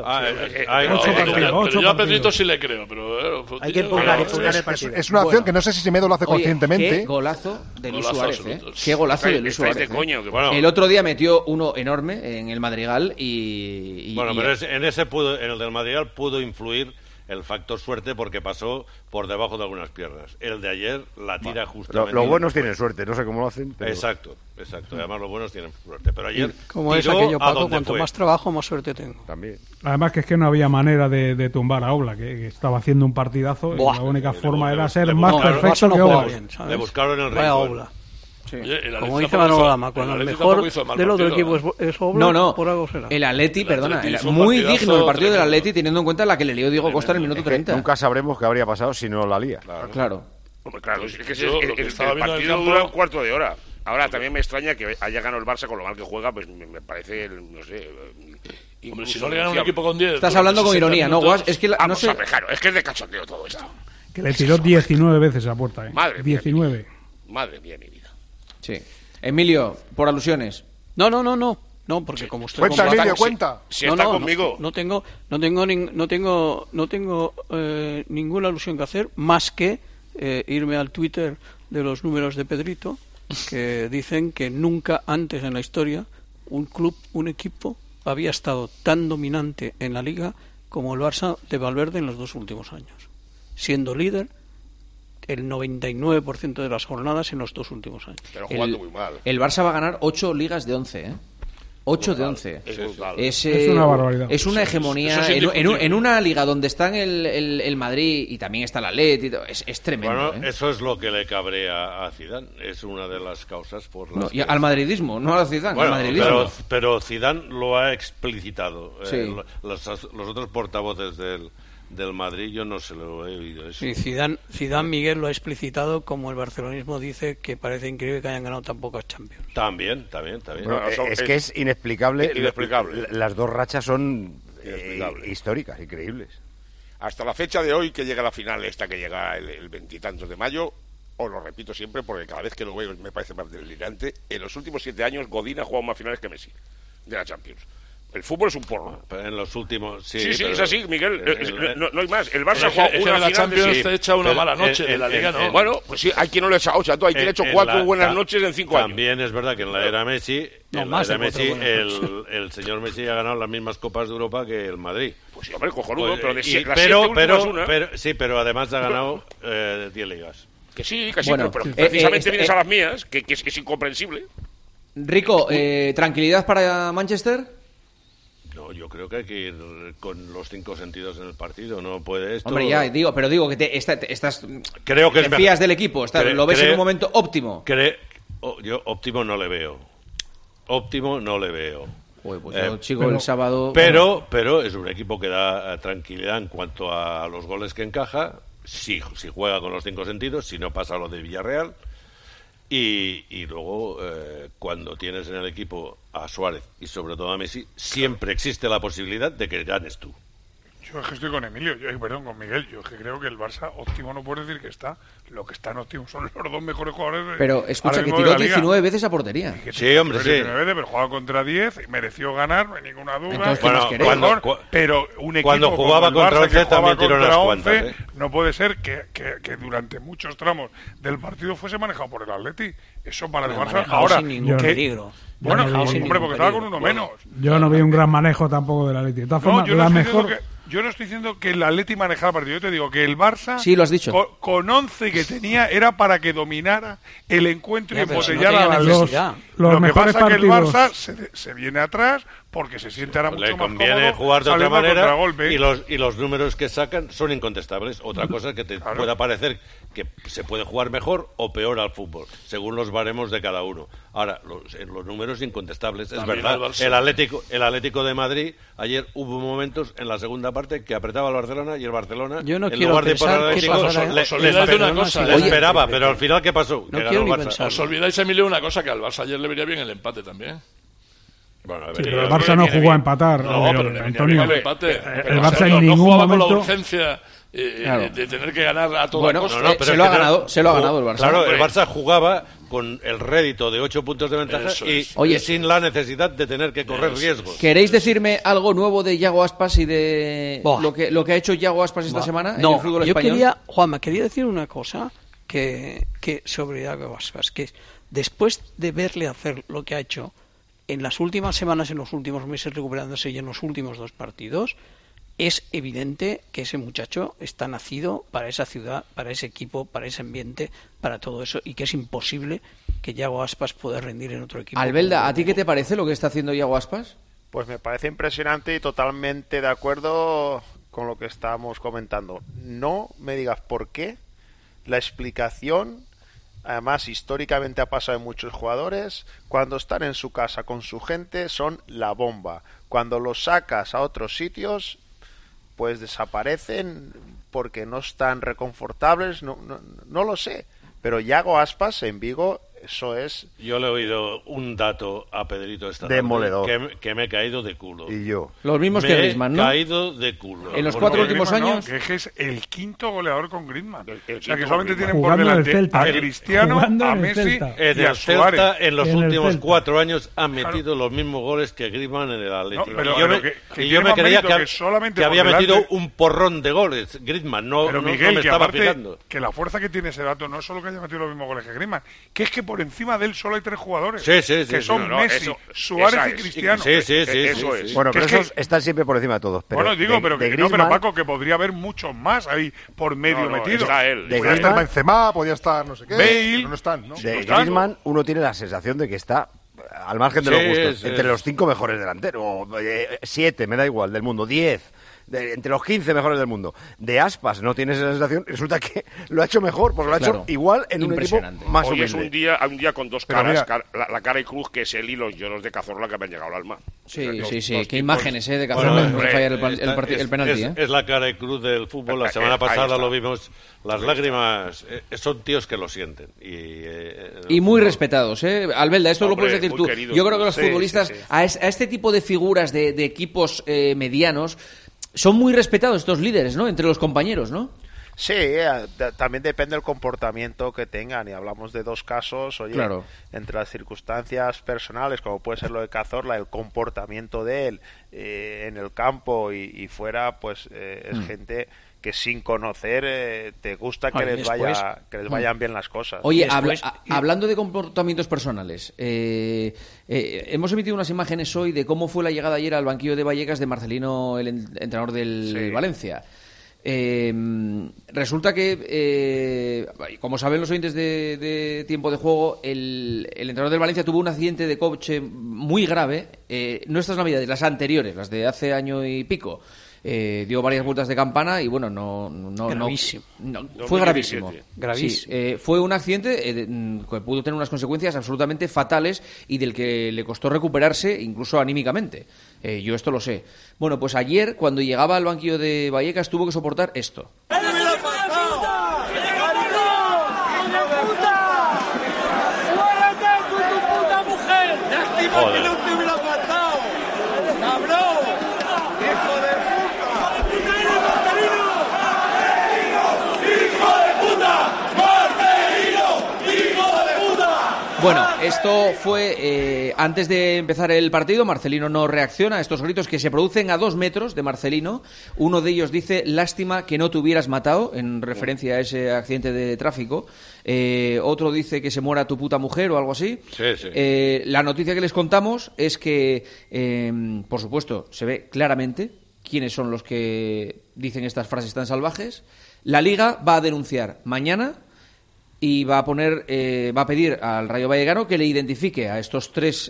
Yo a Pedrito sí le creo, pero hay que impugnar el partido. Es una acción que no sé si Semedo lo hace conscientemente. Qué golazo de Luis Suárez, Qué golazo de Luis Suárez. El otro día metió uno enorme en el Madrigal y bueno, pero en el del Madrigal pudo influir el factor suerte porque pasó por debajo de algunas piernas. El de ayer la tira justamente. Los buenos tienen suerte, no sé cómo lo hacen. Pero... Exacto. Además los buenos tienen suerte. Pero ayer como es aquello, Paco, cuanto más trabajo, más suerte tengo. También. Además que es que no había manera de tumbar a Oblak, que estaba haciendo un partidazo y la única forma era ser más perfecto que Oblak. Le buscaron el récord. Sí. Como dice Manolo Lama, cuando el mejor del otro equipo es Oblak, por algo será. El Atleti, perdona, muy digno el partido del Atleti teniendo en cuenta la que le lió Diego Costa en el minuto 30. Nunca sabremos qué habría pasado si no la lía. Claro. Claro, es que el partido dura un cuarto de hora. Ahora, también me extraña que haya ganado el Barça con lo mal que juega, pues me parece, no sé... Hombre, si no le gana un equipo con 10... Estás hablando con ironía, ¿no, Guas? Es que no sé... Claro, es que es de cachondeo todo esto. Que le tiró 19 veces a puerta, ¿eh? Madre 19. Madre mía, mi vida. Sí. Emilio, por alusiones. No, porque como usted cuenta, Emilio, cuenta. Si está conmigo. No tengo ninguna alusión que hacer más que irme al Twitter de los números de Pedrito, que dicen que nunca antes en la historia un equipo había estado tan dominante en la Liga como el Barça de Valverde en los 2 últimos años, siendo líder el 99% de las jornadas en los 2 últimos años. Pero jugando muy mal. El Barça va a ganar 8 ligas de 11, ¿eh? 8 de 11. Es una barbaridad. Es una hegemonía en una liga donde están el Madrid y también está el Atleti. Es tremendo. Bueno, eso es lo que le cabrea a Zidane. Es una de las causas por las que... Al madridismo, no a Zidane. Bueno, al madridismo. Pero Zidane lo ha explicitado. Sí. Los otros portavoces del del Madrid yo no se lo he oído eso. Sí, Zidane Miguel lo ha explicitado, como el barcelonismo dice que parece increíble que hayan ganado tan pocas Champions. También. Bueno, es que es inexplicable. Las dos rachas son históricas, increíbles. Hasta la fecha de hoy, que llega la final esta, que llega el 20 y tantos de mayo, os lo repito siempre porque cada vez que lo veo me parece más delirante, en los últimos 7 años Godín ha jugado más finales que Messi de la Champions. El fútbol es un porno. Pero en los últimos... Sí, es así, Miguel. No hay más. El Barça ha jugado una final Champions te echa una mala noche de la Liga, ¿no? Bueno, pues sí, hay quien no le ha echado 8. Hay quien le ha hecho 4 buenas noches en 5 años. También es verdad que en la era Messi, el señor Messi ha ganado las mismas Copas de Europa que el Madrid. Pues sí, hombre, cojonudo, pero de pero además ha ganado 10 ligas. Que sí, pero precisamente vienes a las mías, que es incomprensible. Rico, ¿tranquilidad para Manchester? No, yo creo que hay que ir con los 5 sentidos en el partido, no puede esto... Hombre, ya, digo que estás... Creo que te fías del equipo, lo ves en un momento óptimo. Yo óptimo no le veo. Uy, pues el sábado... Pero es un equipo que da tranquilidad en cuanto a los goles que encaja, si juega con los 5 sentidos, si no pasa lo de Villarreal. Y luego, cuando tienes en el equipo a Suárez y sobre todo a Messi, siempre existe la posibilidad de que ganes tú. Yo es que estoy con Emilio, con Miguel. Yo es que creo que el Barça óptimo no puede decir que está. Lo que está en óptimo son los 2 mejores jugadores. Pero escucha, que tiró 19 veces a portería. Sí, hombre, sí. 19 veces, pero jugaba contra 10 y mereció ganar, no hay ninguna duda. Entonces, pero un equipo cuando jugaba contra 11 también tiró unas cuantas. No puede ser que durante muchos tramos del partido fuese manejado por el Atleti. Eso para el Barça ahora. Sin ningún peligro. Bueno, hombre, porque estaba con uno menos. Yo no vi un gran manejo tampoco del Atleti. De todas formas, la mejor... Yo no estoy diciendo que el Atleti manejara el partido, yo te digo que el Barça, sí, lo has dicho, con 11 que tenía, era para que dominara el encuentro y embotellara al Atleti. Lo que pasa es que el Barça se viene atrás porque se siente ahora mucho más cómodo. Le conviene jugar de otra manera y los números que sacan son incontestables. Otra cosa es que te pueda parecer que se puede jugar mejor o peor al fútbol, según los baremos de cada uno. Ahora, los números incontestables, es verdad. El Atlético de Madrid, ayer hubo momentos en la segunda parte que apretaba al Barcelona y el Barcelona, en lugar de por el Atlético, le esperaba, pero al final, ¿qué pasó? No quiero ni pensar. Os olvidáis, Emilio, una cosa, que al Barça ayer le venía bien el empate también. Bueno, pero el Barça no jugó a empatar. Antonio, el Barça en ningún jugaba momento... con la urgencia de tener que ganar a toda costa. Pero se lo ha ganado el Barça. Claro, el Barça jugaba con el rédito de 8 puntos de ventaja y sin la necesidad de tener que correr riesgos. ¿Queréis decirme algo nuevo de Yago Aspas y de lo que ha hecho Yago Aspas esta semana en el fútbol español? Juanma, quería decir una cosa que sobre Yago Aspas, que después de verle hacer lo que ha hecho en las últimas semanas, en los últimos meses recuperándose y en los últimos 2 partidos, es evidente que ese muchacho está nacido para esa ciudad, para ese equipo, para ese ambiente, para todo eso, y que es imposible que Yago Aspas pueda rendir en otro equipo. Albelda, ¿a ti qué te parece lo que está haciendo Yago Aspas? Pues me parece impresionante y totalmente de acuerdo con lo que estábamos comentando. No me digas por qué. La explicación, además históricamente ha pasado en muchos jugadores, cuando están en su casa con su gente son la bomba. Cuando los sacas a otros sitios, pues desaparecen porque no están reconfortables, no lo sé. Pero Yago Aspas en Vigo, eso es... Yo le he oído un dato a Pedrito esta tarde que me he caído de culo. Y yo. Los mismos que Griezmann, ¿no? Me he caído de culo. En los 4 últimos años... No, que es el 5.º goleador con Griezmann. O sea, que solamente tienen por delante a Cristiano, a Messi y a Suárez. En los últimos 4 años han metido los mismos goles que Griezmann en el Atlético. Y yo me creía que había metido un porrón de goles. Griezmann, pero Miguel, me estaba fijando. Que la fuerza que tiene ese dato no es solo que haya metido los mismos goles que Griezmann, que es que por encima de él solo hay 3 jugadores. Que son Messi, Suárez y Cristiano. Eso es. Bueno, pero esos están siempre por encima de todos. Bueno, digo, pero Paco, que podría haber muchos más ahí por medio metido. Está él. Podría estar Benzema, podría estar no sé qué. Bale, no están, ¿no? De Griezmann uno tiene la sensación de que está al margen de los gustos, entre los 5 mejores delanteros, 7, me da igual, del mundo, 10. entre los 15 mejores del mundo. De Aspas no tienes esa sensación, resulta que lo ha hecho mejor, porque lo ha hecho igual en un equipo más humilde. Hoy es un día con dos caras, la cara y cruz, que es él y los lloros de Cazorla que me han llegado al alma. Sí. Qué imágenes de Cazorla fallar el penalti. Es la cara y cruz del fútbol. La semana pasada lo vimos. Las lágrimas son tíos que lo sienten. Y muy respetados, Albelda, esto lo puedes decir tú. Querido. Yo creo que los futbolistas, a este tipo de figuras de equipos medianos, son muy respetados estos líderes, ¿no? Entre los compañeros, ¿no? Sí, también depende del comportamiento que tengan, y hablamos de dos casos, claro. Entre las circunstancias personales, como puede ser lo de Cazorla, el comportamiento de él en el campo y fuera, pues es gente que sin conocer te gusta que les vayan bien las cosas. Oye, hablando de comportamientos personales, hemos emitido unas imágenes hoy de cómo fue la llegada ayer al banquillo de Vallecas de Marcelino, el entrenador del Valencia. Resulta que, como saben los oyentes de Tiempo de Juego, el entrenador del Valencia tuvo un accidente de coche muy grave, no estas navidades, las anteriores, las de hace año y pico. Dio varias vueltas de campana y bueno, gravísimo. Fue gravísimo. Gravísimo. Sí, fue un accidente que pudo tener unas consecuencias absolutamente fatales y del que le costó recuperarse incluso anímicamente. Yo esto lo sé. Bueno, pues ayer, cuando llegaba al banquillo de Vallecas, tuvo que soportar esto. Bueno, esto fue antes de empezar el partido. Marcelino no reacciona a estos gritos que se producen a 2 metros de Marcelino. Uno de ellos dice: lástima que no te hubieras matado, en referencia a ese accidente de tráfico. Otro dice que se muera tu puta mujer o algo así. Sí. La noticia que les contamos es que, por supuesto, se ve claramente quiénes son los que dicen estas frases tan salvajes. La Liga va a denunciar mañana y va a pedir al Rayo Vallecano que le identifique a estos 3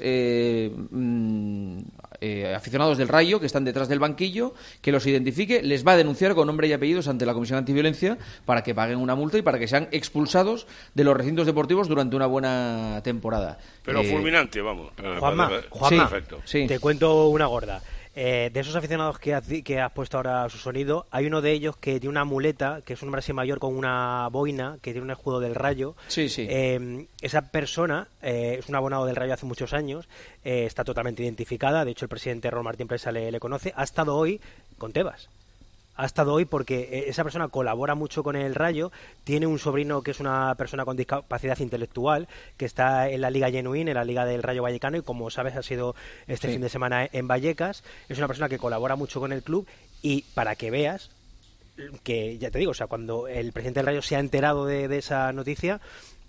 aficionados del Rayo que están detrás del banquillo, que los identifique, les va a denunciar con nombre y apellidos ante la Comisión Antiviolencia para que paguen una multa y para que sean expulsados de los recintos deportivos durante una buena temporada. Pero fulminante, vamos. Juanma, sí. Te cuento una gorda. De esos aficionados que has puesto ahora a su sonido, hay uno de ellos que tiene una muleta, que es un hombre así mayor con una boina, que tiene un escudo del Rayo. Sí. Esa persona es un abonado del Rayo hace muchos años, está totalmente identificada. De hecho, el presidente Raúl Martín Presa le conoce. Ha estado hoy con Tebas. Ha estado hoy porque esa persona colabora mucho con el Rayo, tiene un sobrino que es una persona con discapacidad intelectual, que está en la Liga Genuín, en la Liga del Rayo Vallecano, y como sabes ha sido fin de semana en Vallecas. Es una persona que colabora mucho con el club, y para que veas que, ya te digo, o sea, cuando el presidente del Rayo se ha enterado de esa noticia,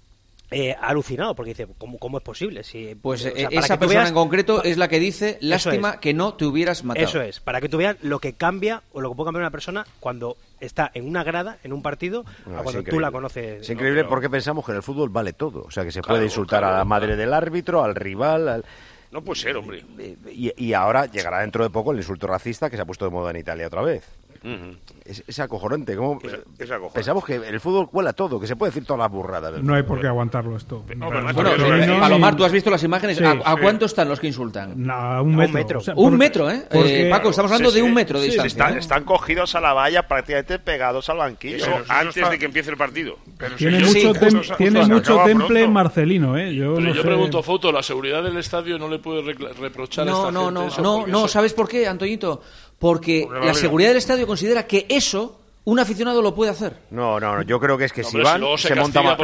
ha alucinado, porque dice, ¿cómo es posible? Pues esa persona en concreto es la que dice: lástima que no te hubieras matado. Eso es, para que tú veas lo que cambia o lo que puede cambiar una persona cuando está en una grada, en un partido, a cuando tú la conoces. Es increíble porque pensamos que en el fútbol vale todo, o sea, que se puede insultar a la madre del árbitro, al rival, No puede ser, hombre. Y ahora llegará dentro de poco el insulto racista, que se ha puesto de moda en Italia otra vez. Es acojonante. Pensamos que el fútbol cuela todo, que se puede decir todas las burradas. No hay por qué aguantarlo esto. Palomar, tú has visto las imágenes. Sí, ¿A cuánto están los que insultan? A 1 metro. O sea, un metro, ¿eh? Paco, estamos hablando de 1 metro de distancia. Están cogidos a la valla, prácticamente pegados al banquillo. Eso antes de que empiece el partido. Tiene mucho temple Marcelino, ¿eh? Yo pregunto, Foto, ¿la seguridad del estadio no le puede reprochar a esta gente? No, ¿sabes por qué, Antoñito? Porque la seguridad del estadio considera que eso un aficionado lo puede hacer. No, yo creo que es que si van se monta más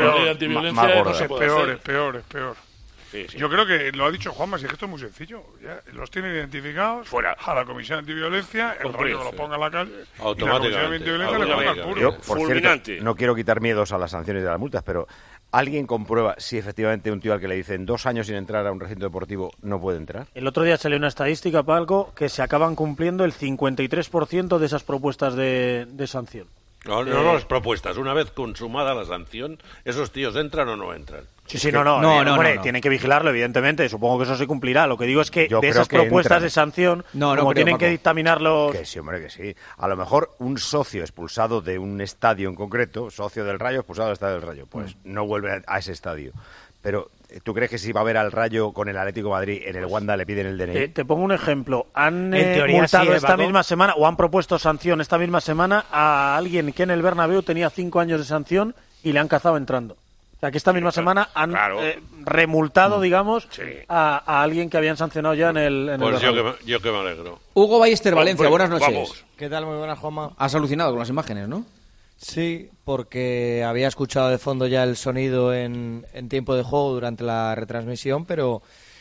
gorda. Es peor. Sí. Yo creo que lo ha dicho Juanma, si es que esto es muy sencillo. Ya los tiene identificados, fuera a la Comisión Antiviolencia, el Rayo que lo ponga a la calle, automáticamente. Y la Comisión Antiviolencia le ponga al puro. Yo, por cierto, no quiero quitar miedos a las sanciones de las multas, pero ¿alguien comprueba si efectivamente un tío al que le dicen 2 años sin entrar a un recinto deportivo no puede entrar? El otro día salió una estadística, Palco, que se acaban cumpliendo el 53% de esas propuestas de sanción. No, las propuestas. Una vez consumada la sanción, ¿esos tíos entran o no entran? Sí, no, tienen que vigilarlo, evidentemente. Supongo que eso se cumplirá. Lo que digo es que de esas propuestas de sanción, como tienen que dictaminarlo... Que sí, hombre, que sí. A lo mejor un socio expulsado de un estadio en concreto, socio del Rayo expulsado del estadio del Rayo, pues no vuelve a ese estadio. Pero, ¿tú crees que si va a ver al Rayo con el Atlético de Madrid en el Wanda le piden el DNI? Te pongo un ejemplo. Han multado esta misma semana, o han propuesto sanción esta misma semana a alguien que en el Bernabéu tenía 5 años de sanción y le han cazado entrando. O sea, que esta misma semana han remultado, digamos, a alguien que habían sancionado ya en el Pues yo que me alegro. Hugo Ballester, Valencia, buenas noches. Vamos. ¿Qué tal? Muy buenas, Juanma. Has alucinado con las imágenes, ¿no? Sí, porque había escuchado de fondo ya el sonido en tiempo de juego durante la retransmisión, pero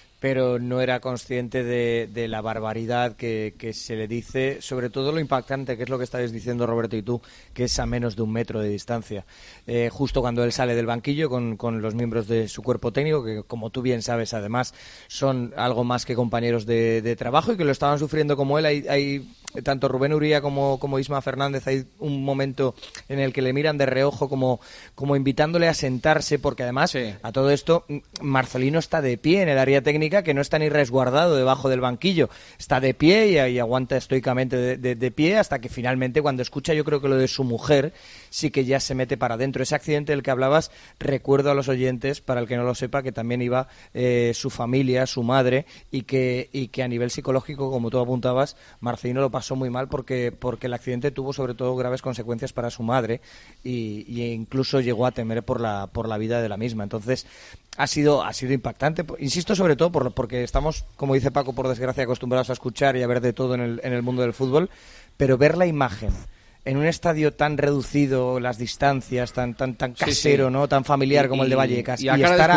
no era consciente de la barbaridad que se le dice, sobre todo lo impactante, que es lo que estáis diciendo Roberto y tú, que es a menos de 1 metro de distancia. Justo cuando él sale del banquillo con los miembros de su cuerpo técnico, que como tú bien sabes, además, son algo más que compañeros de trabajo y que lo estaban sufriendo como él. Hay tanto Rubén Uría como Isma Fernández, hay un momento en el que le miran de reojo como invitándole a sentarse, porque además a todo esto Marcelino está de pie en el área técnica, que no está ni resguardado debajo del banquillo, está de pie y aguanta estoicamente de pie hasta que finalmente, cuando escucha, yo creo que lo de su mujer, sí que ya se mete para adentro. Ese accidente del que hablabas, recuerdo a los oyentes, para el que no lo sepa, que también iba su familia, su madre, y que a nivel psicológico, como tú apuntabas, Marcelino lo pasó muy mal porque el accidente tuvo sobre todo graves consecuencias para su madre y incluso llegó a temer por la vida de la misma. Entonces ha sido impactante, insisto, sobre todo porque estamos, como dice Paco, por desgracia acostumbrados a escuchar y a ver de todo en el mundo del fútbol, pero ver la imagen en un estadio tan reducido, las distancias, tan casero, ¿no? Tan familiar como el de Vallecas. Y a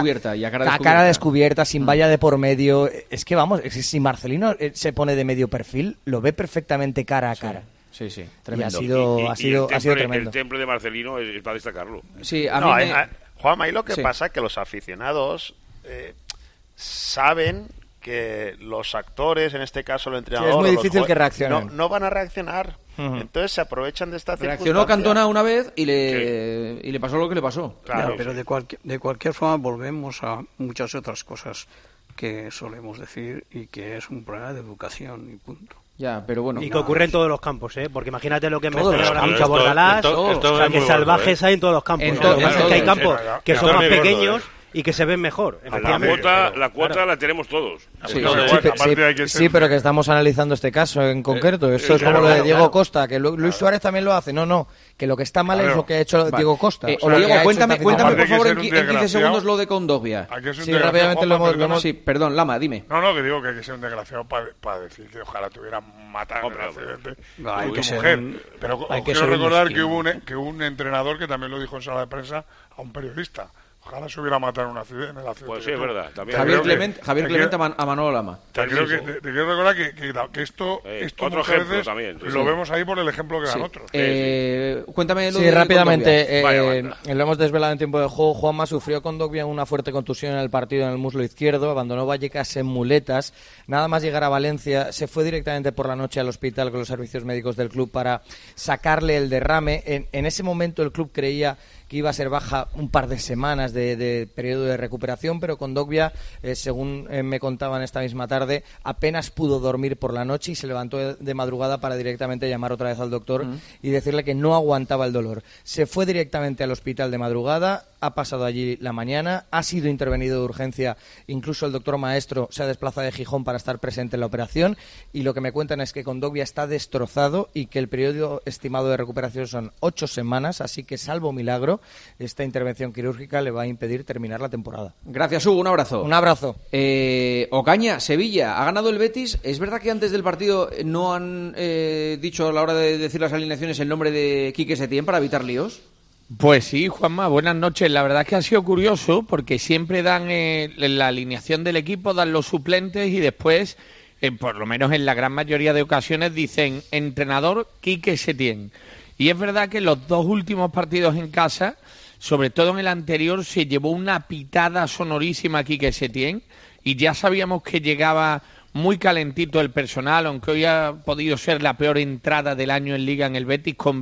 cara descubierta, sin valla de por medio. Es que vamos, si Marcelino se pone de medio perfil, lo ve perfectamente cara a cara. Sí, tremendo. Y ha sido tremendo. El temple de Marcelino es para destacarlo. Sí, Juanma, ahí lo que pasa es que los aficionados saben que los actores, en este caso el entrenador... es muy difícil que reaccionen. No van a reaccionar. Entonces se aprovechan de esta circunstancia. Reaccionó Cantona una vez y le pasó lo que le pasó. Claro, pero de cualquier forma volvemos a muchas otras cosas que solemos decir y que es un problema de educación y punto. Ya, pero bueno. Y que ocurre en todos los campos, porque imagínate lo que me ahora mucho Bordalás, o sea, que salvajes hay en todos los campos. Que hay campos que son más pequeños y que se ven mejor. La cuota la tenemos todos. Sí, pero que estamos analizando este caso en concreto. Esto es como lo de Diego Costa, que Luis Suárez también lo hace. No, que lo que está mal es lo que ha hecho Diego Costa. Diego, cuéntame por favor en 15 segundos lo de Kondogbia. Sí, rápidamente lo hemos... Sí, perdón, Lama, dime. No, que digo que hay que ser un desgraciado para decir que ojalá te hubieran matado en el accidente a tu mujer. Pero quiero recordar que hubo un entrenador que también lo dijo en sala de prensa a un periodista. Ojalá se hubiera matado en el accidente. Pues sí, es verdad. También Javier Clemente a Manolo Lama. Te quiero recordar que esto otro muchas ejemplo veces también. Lo vemos ahí por el ejemplo que dan otros. Cuéntame lo de rápidamente. Lo hemos desvelado en tiempo de juego. Juanma sufrió Kondogbia una fuerte contusión en el partido en el muslo izquierdo. Abandonó Vallecas en muletas. Nada más llegar a Valencia, se fue directamente por la noche al hospital con los servicios médicos del club para sacarle el derrame. En ese momento el club creía que iba a ser baja un par de semanas de periodo de recuperación, pero Kondogbia, según me contaban esta misma tarde, apenas pudo dormir por la noche y se levantó de madrugada para directamente llamar otra vez al doctor y decirle que no aguantaba el dolor. Se fue directamente al hospital de madrugada, ha pasado allí la mañana, ha sido intervenido de urgencia, incluso el doctor Maestro se ha desplazado de Gijón para estar presente en la operación, y lo que me cuentan es que Kondogbia está destrozado y que el periodo estimado de recuperación son 8 semanas, así que salvo milagro, esta intervención quirúrgica le va a impedir terminar la temporada. Gracias, Hugo, un abrazo. Un abrazo. Ocaña, Sevilla, ha ganado el Betis. ¿Es verdad que antes del partido no han dicho a la hora de decir las alineaciones el nombre de Quique Setién para evitar líos? Pues sí, Juanma, buenas noches. La verdad es que ha sido curioso porque siempre dan la alineación del equipo, dan los suplentes y después, por lo menos en la gran mayoría de ocasiones, dicen entrenador Quique Setién. Y es verdad que en los 2 últimos partidos en casa, sobre todo en el anterior, se llevó una pitada sonorísima Quique Setién y ya sabíamos que llegaba muy calentito el personal, aunque hoy ha podido ser la peor entrada del año en Liga en el Betis, con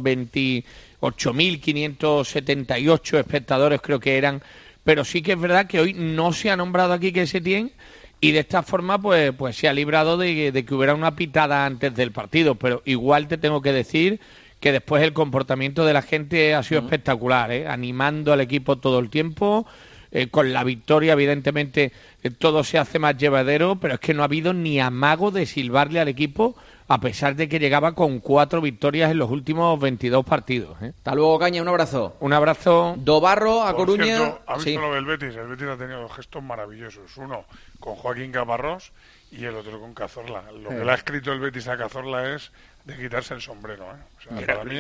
28.578 espectadores creo que eran, pero sí que es verdad que hoy no se ha nombrado aquí que Setién, y de esta forma pues se ha librado de que hubiera una pitada antes del partido, pero igual te tengo que decir que después el comportamiento de la gente ha sido espectacular, animando al equipo todo el tiempo. Con la victoria, evidentemente, todo se hace más llevadero, pero es que no ha habido ni amago de silbarle al equipo, a pesar de que llegaba con 4 victorias en los últimos 22 partidos. Hasta luego, Caña, un abrazo. Un abrazo. Dobarro, a Por Coruña. Cierto, ¿ha visto lo del Betis? El Betis ha tenido dos gestos maravillosos. Uno con Joaquín Caparrós y el otro con Cazorla. Lo que le ha escrito el Betis a Cazorla es de quitarse el sombrero. O sea, para mí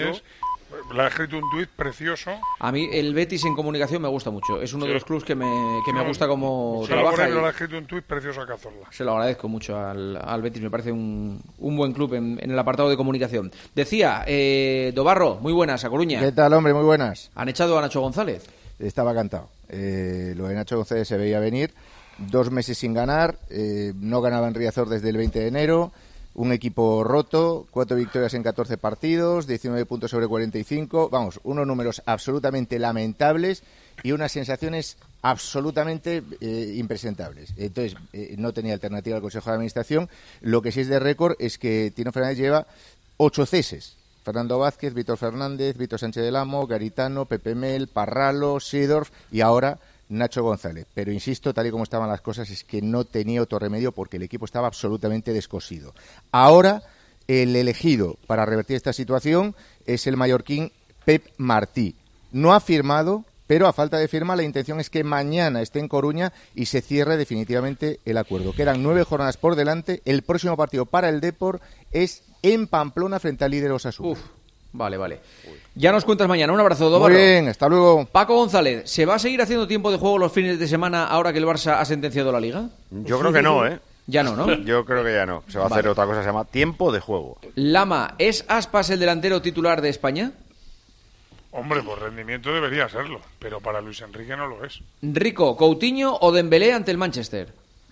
le ha escrito un tuit precioso. A mí el Betis en comunicación me gusta mucho. Es uno de los clubes que me gusta como trabaja. Le ha escrito un tuit precioso a Cazorla. Se lo agradezco mucho al Betis. Me parece un buen club en el apartado de comunicación. Decía, Dobarro, muy buenas, a Coruña. ¿Qué tal, hombre? Muy buenas. ¿Han echado a Nacho González? Estaba cantado. Lo de Nacho González se veía venir. 2 meses sin ganar. No ganaba en Riazor desde el 20 de enero. Un equipo roto, 4 victorias en 14 partidos, 19 puntos sobre 45. Vamos, unos números absolutamente lamentables y unas sensaciones absolutamente impresentables. Entonces, no tenía alternativa al Consejo de Administración. Lo que sí es de récord es que Tino Fernández lleva 8 ceses. Fernando Vázquez, Víctor Fernández, Víctor Sánchez del Amo, Garitano, Pepe Mel, Parralo, Seedorf y ahora Nacho González. Pero insisto, tal y como estaban las cosas, es que no tenía otro remedio porque el equipo estaba absolutamente descosido. Ahora, el elegido para revertir esta situación es el mallorquín Pep Martí. No ha firmado, pero a falta de firma la intención es que mañana esté en Coruña y se cierre definitivamente el acuerdo. Quedan 9 jornadas por delante. El próximo partido para el Depor es en Pamplona frente al líder Osasuna. Vale. Ya nos cuentas mañana. Un abrazo, Dobarro. Muy bien, hasta luego. Paco González, ¿se va a seguir haciendo tiempo de juego los fines de semana ahora que el Barça ha sentenciado la Liga? Yo creo que no, ¿eh? Ya no, ¿no? Yo creo que ya no. Se va a hacer otra cosa, se llama tiempo de juego. Lama, ¿es Aspas el delantero titular de España? Hombre, por rendimiento debería serlo, pero para Luis Enrique no lo es. Rico, ¿Coutinho o Dembélé ante el Manchester?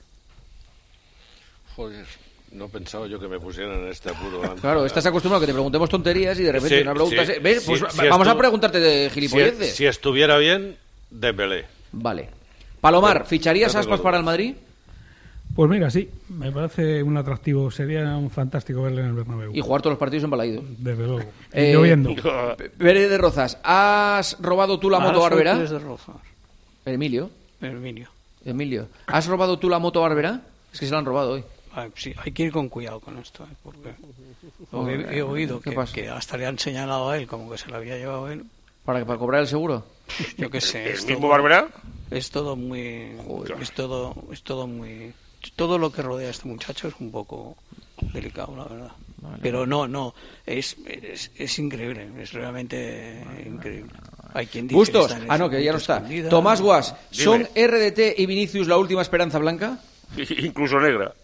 Joder, no pensaba yo que me pusieran en este apuro antes. Claro, estás acostumbrado a que te preguntemos tonterías y de repente una pregunta... ¿Ves? Pues vamos a preguntarte de gilipolleces. Si estuviera bien, Dembélé. Vale. Palomar, ¿ficharías Aspas para el Madrid? Pues mira, sí, me parece un atractivo, sería un fantástico verle en el Bernabéu. Y jugar todos los partidos en Balaído. Desde luego. Lloviendo. Pérez de Rozas, ¿has robado tú la moto Barberá? Pérez de Rozas. Emilio. Emilio. ¿Has robado tú la moto Barberá? Es que se la han robado hoy. Sí, hay que ir con cuidado con esto, porque he oído que hasta le han señalado a él como que se la había llevado él. ¿Para cobrar el seguro? Yo qué sé. ¿El mismo Barberá? Es todo muy... Es todo muy... Todo lo que rodea a este muchacho es un poco delicado, la verdad. Vale, pero no, es increíble, es realmente increíble. Hay quien dice Bustos, que ya no está. Tomás Guas, ¿son RDT y Vinicius la última esperanza blanca? Incluso negra.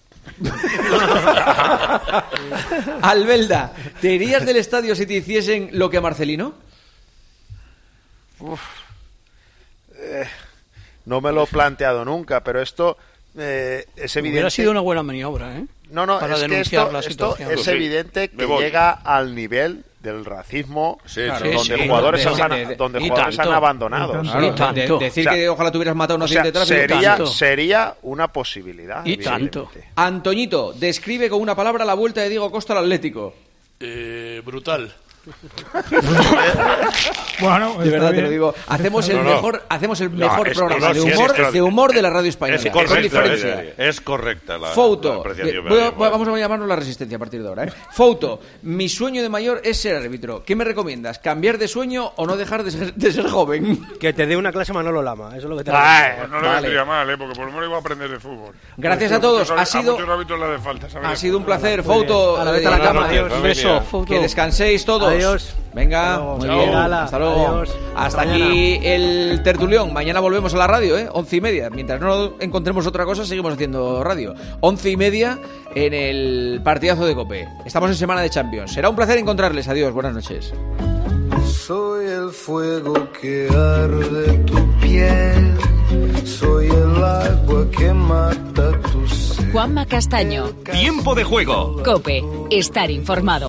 Albelda, ¿te irías del estadio si te hiciesen lo que a Marcelino? No me lo he planteado nunca, pero esto es evidente. Hubiera sido una buena maniobra, ¿eh? No, para es denunciar que esto es evidente que llega al nivel del racismo, donde jugadores han abandonado. Decir que ojalá te hubieras matado a un accidente de tráfico sería una posibilidad. Y tanto. Antoñito, describe con una palabra la vuelta de Diego Costa al Atlético. Brutal. Bueno, de verdad te lo digo, hacemos el mejor programa de humor de la radio española. Es correcta la Fouto, vamos a llamarnos La Resistencia a partir de ahora, ¿eh? Fouto, mi sueño de mayor es ser árbitro. ¿Qué me recomiendas? ¿Cambiar de sueño o no dejar de ser joven? Que te dé una clase Manolo Lama, eso es lo que te no le vendría mal, porque por lo menos iba a aprender de fútbol. Gracias a todos, ha sido un placer, Fouto. Un beso, Fouto. Que descanséis todos. Adiós. Venga, muy bien. Hasta luego. Adiós. Hasta aquí el tertulión. Mañana volvemos a la radio, 11:30. Mientras no encontremos otra cosa, seguimos haciendo radio. 11:30 en el partidazo de COPE. Estamos en semana de Champions. Será un placer encontrarles. Adiós, buenas noches. Soy el fuego que arde tu piel. Soy el agua que mata tu sed. Juanma Castaño. Tiempo de juego. COPE. Estar informado.